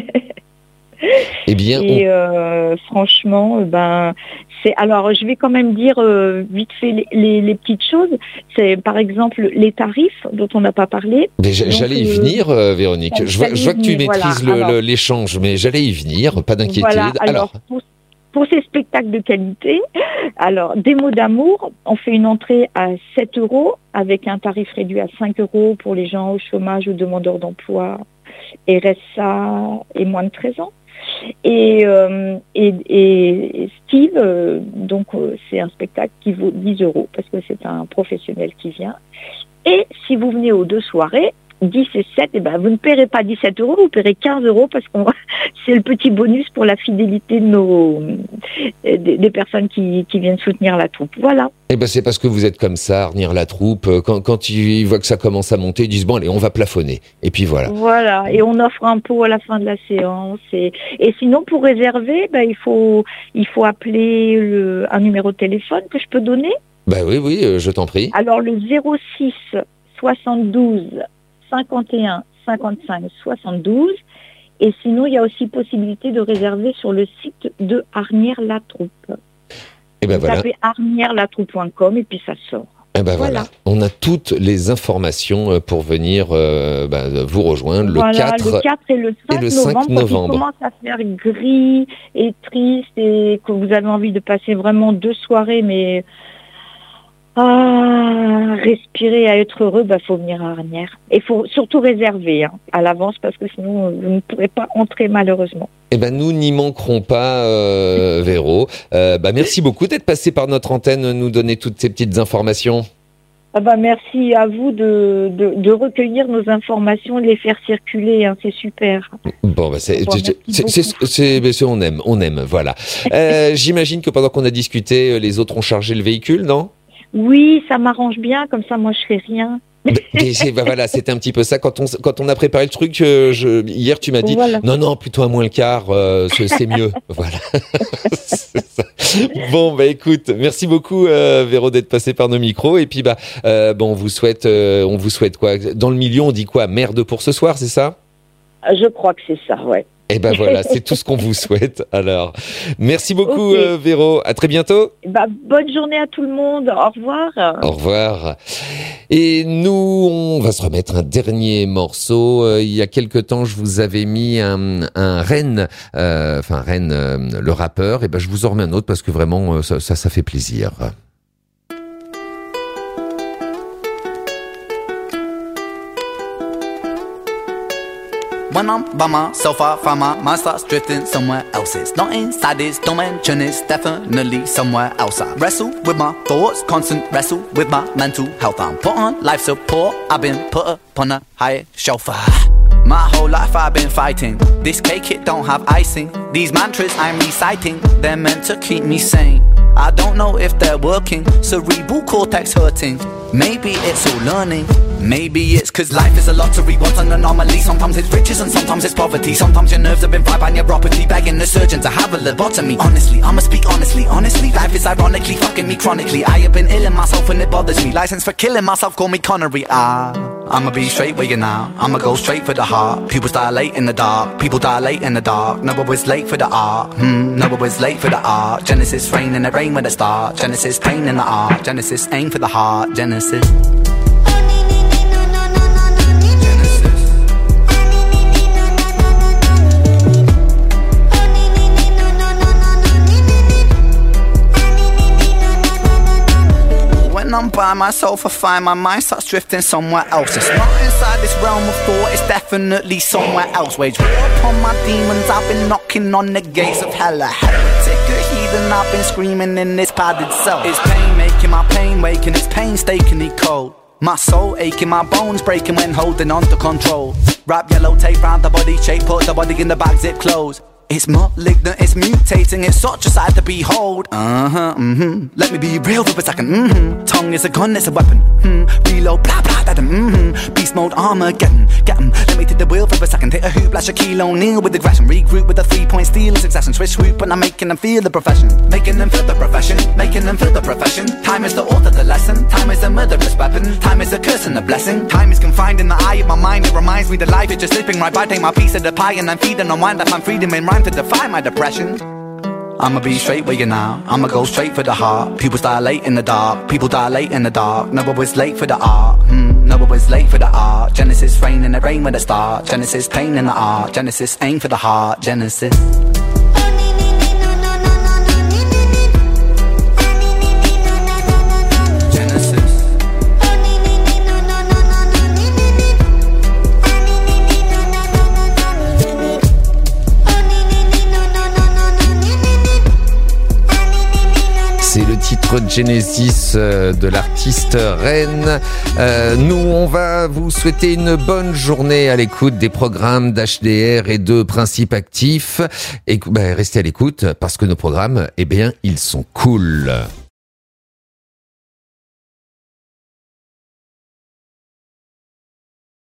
Eh bien,
et euh, franchement, ben, c'est. Alors, je vais quand même dire euh, vite fait les, les, les petites choses. C'est par exemple les tarifs dont on n'a pas parlé.
Mais j'allais y venir, euh, Véronique. Je vois, je vois que tu
venir,
maîtrises
voilà.
le,
Alors,
le, l'échange, mais j'allais y venir. Pas d'inquiétude.
Voilà. Alors,
Alors,
pour, pour ces spectacles de qualité, alors des mots d'amour, on fait une entrée à sept euros avec un tarif réduit à cinq euros pour les gens au chômage ou demandeurs d'emploi, R S A et moins de treize ans. Et, euh, et, et Steve, euh, donc euh, c'est un spectacle qui vaut dix euros parce que c'est un professionnel qui vient. Et si vous venez aux deux soirées, dix et sept, eh ben, vous ne paierez pas dix-sept euros, vous paierez quinze euros parce que c'est le petit bonus pour la fidélité de nos, des, des personnes qui, qui viennent soutenir la troupe. Voilà.
eh ben c'est parce que vous êtes comme ça, Arnir la troupe. Quand, quand ils voient que ça commence à monter, ils disent bon allez, on va plafonner. Et puis voilà.
Voilà. Et on offre un pot à la fin de la séance. Et, et sinon, pour réserver, ben, il faut, il faut appeler le, un numéro de téléphone que je peux donner.
Bah oui, oui, euh, je t'en prie.
Alors le zéro six soixante-douze cinquante et un cinquante-cinq soixante-douze. Et sinon, il y a aussi possibilité de réserver sur le site de Arnir la troupe.
Et ben
Vous
voilà.
tapez arnir la troupe point com et puis ça sort.
Eh ben voilà.
Voilà.
On a toutes les informations euh, pour venir euh, bah, vous rejoindre le
Voilà,
quatre.
le quatre et le cinq
et le cinq
novembre,
novembre.
quand il commence à faire gris et triste et que vous avez envie de passer vraiment deux soirées, mais ah, respirer, à être heureux, bah faut venir à Arnières. Et faut surtout réserver hein, à l'avance parce que sinon vous ne pourrez pas entrer malheureusement.
Eh ben nous n'y manquerons pas, euh, Véro. Euh, bah merci beaucoup d'être passé par notre antenne, nous donner toutes ces petites informations.
Ah bah merci à vous de, de, de recueillir nos informations, de les faire circuler, hein, c'est super.
Bon, bah c'est,
Bon,
c'est,
merci
c'est, c'est, c'est, c'est- c'est- on aime, on aime, voilà. Euh, j'imagine que pendant qu'on a discuté, les autres ont chargé le véhicule, non?
Oui, ça m'arrange bien, comme ça moi je fais rien.
Et c'est- bah voilà, c'était un petit peu ça quand on quand on a préparé le truc. euh, je, hier, tu m'as dit
Voilà.
non non, plutôt à moins le quart, euh, c'est, c'est mieux. Voilà. C'est ça. Bon bah écoute, merci beaucoup euh, Véro d'être passé par nos micros et puis bah euh, bon on vous souhaite euh, on vous souhaite quoi dans le milieu on dit quoi merde pour ce soir, c'est ça?
Je crois que c'est ça, ouais.
Et ben voilà, c'est tout ce qu'on vous souhaite. Alors, merci beaucoup
Ok.
euh, Véro. À très bientôt.
Bah, bonne journée à tout le monde, au revoir.
Au revoir. Et nous, on va se remettre un dernier morceau. Euh, il y a quelque temps, je vous avais mis un, un Ren, euh, enfin Ren, euh, le rappeur. Et ben, je vous en remets un autre parce que vraiment, euh, ça, ça, ça fait plaisir.
When I'm by myself, I find my mind starts drifting somewhere else. It's not inside this dimension, it's definitely somewhere else. I wrestle with my thoughts, constant wrestle with my mental health. I'm put on life support, I've been put upon a higher shelf. Ah, my whole life I've been fighting. This cake, it don't have icing. These mantras I'm reciting, they're meant to keep me sane. I don't know if they're working, cerebral cortex hurting. Maybe it's all learning. Maybe it's cause life is a lottery, what's an anomaly. Sometimes it's riches and sometimes it's poverty. Sometimes your nerves have been fried by neuropathy, begging the surgeon to have a lobotomy. Honestly, I'ma speak honestly, honestly. Life is ironically fucking me chronically. I have been ill in myself and it bothers me. License for killing myself, call me Connery. Ah, I'ma be straight with you now. I'ma go straight for the heart. People dilate in the dark, people dilate in the dark. No, I was late for the art. Hmm, no, I was late for the art. Genesis rain in the rain with a star. Genesis pain in the art. Genesis aim for the heart. Genesis. When I'm by myself, I find my mind starts drifting somewhere else. It's not inside this realm of thought, it's definitely somewhere else. Wage war upon my demons, I've been knocking on the gates of hell. A heretic, a heathen, than I've been screaming in this padded cell. It's pain making my pain waking, it's painstakingly cold. My soul aching, my bones breaking when holding on to control. Wrap yellow tape round the body shape, put the body in the bag, zip close. It's malignant, it's mutating, it's such a sight to behold. Uh-huh, mm-hmm. Let me be real for a second, mm-hmm. Tongue is a gun, it's a weapon, hmm. Reload, blah, blah, that, mm-hmm. Beast mode, Armageddon, get 'em. Let me take the wheel for a second. Hit a hoop like Shaquille O'Neal with aggression. Regroup with a three-point steal, succession. Switch swoop, and I'm making them feel the profession. Making them feel the profession, making them feel the profession. Time is the author, the lesson. Time is a murderous weapon. Time is a curse and a blessing. Time is confined in the eye of my mind. It reminds me that life is just slipping right by. Take my piece of the pie and I'm feeding on wine that I'm freedom in rhyme to defy my depression. I'ma be straight with you now. I'ma go straight for the heart. People dilate in the dark. People dilate in the dark. Never was late for the art. Hmm, never was late for the art. Genesis rain in the rain with a start. Genesis pain in the art. Genesis aim for the heart. Genesis.
C'est le titre Genesis de l'artiste Rennes. Euh, nous, on va vous souhaiter une bonne journée à l'écoute des programmes d'H D R et de Principe Actif. Et ben, restez à l'écoute parce que nos programmes, eh bien, ils sont cool.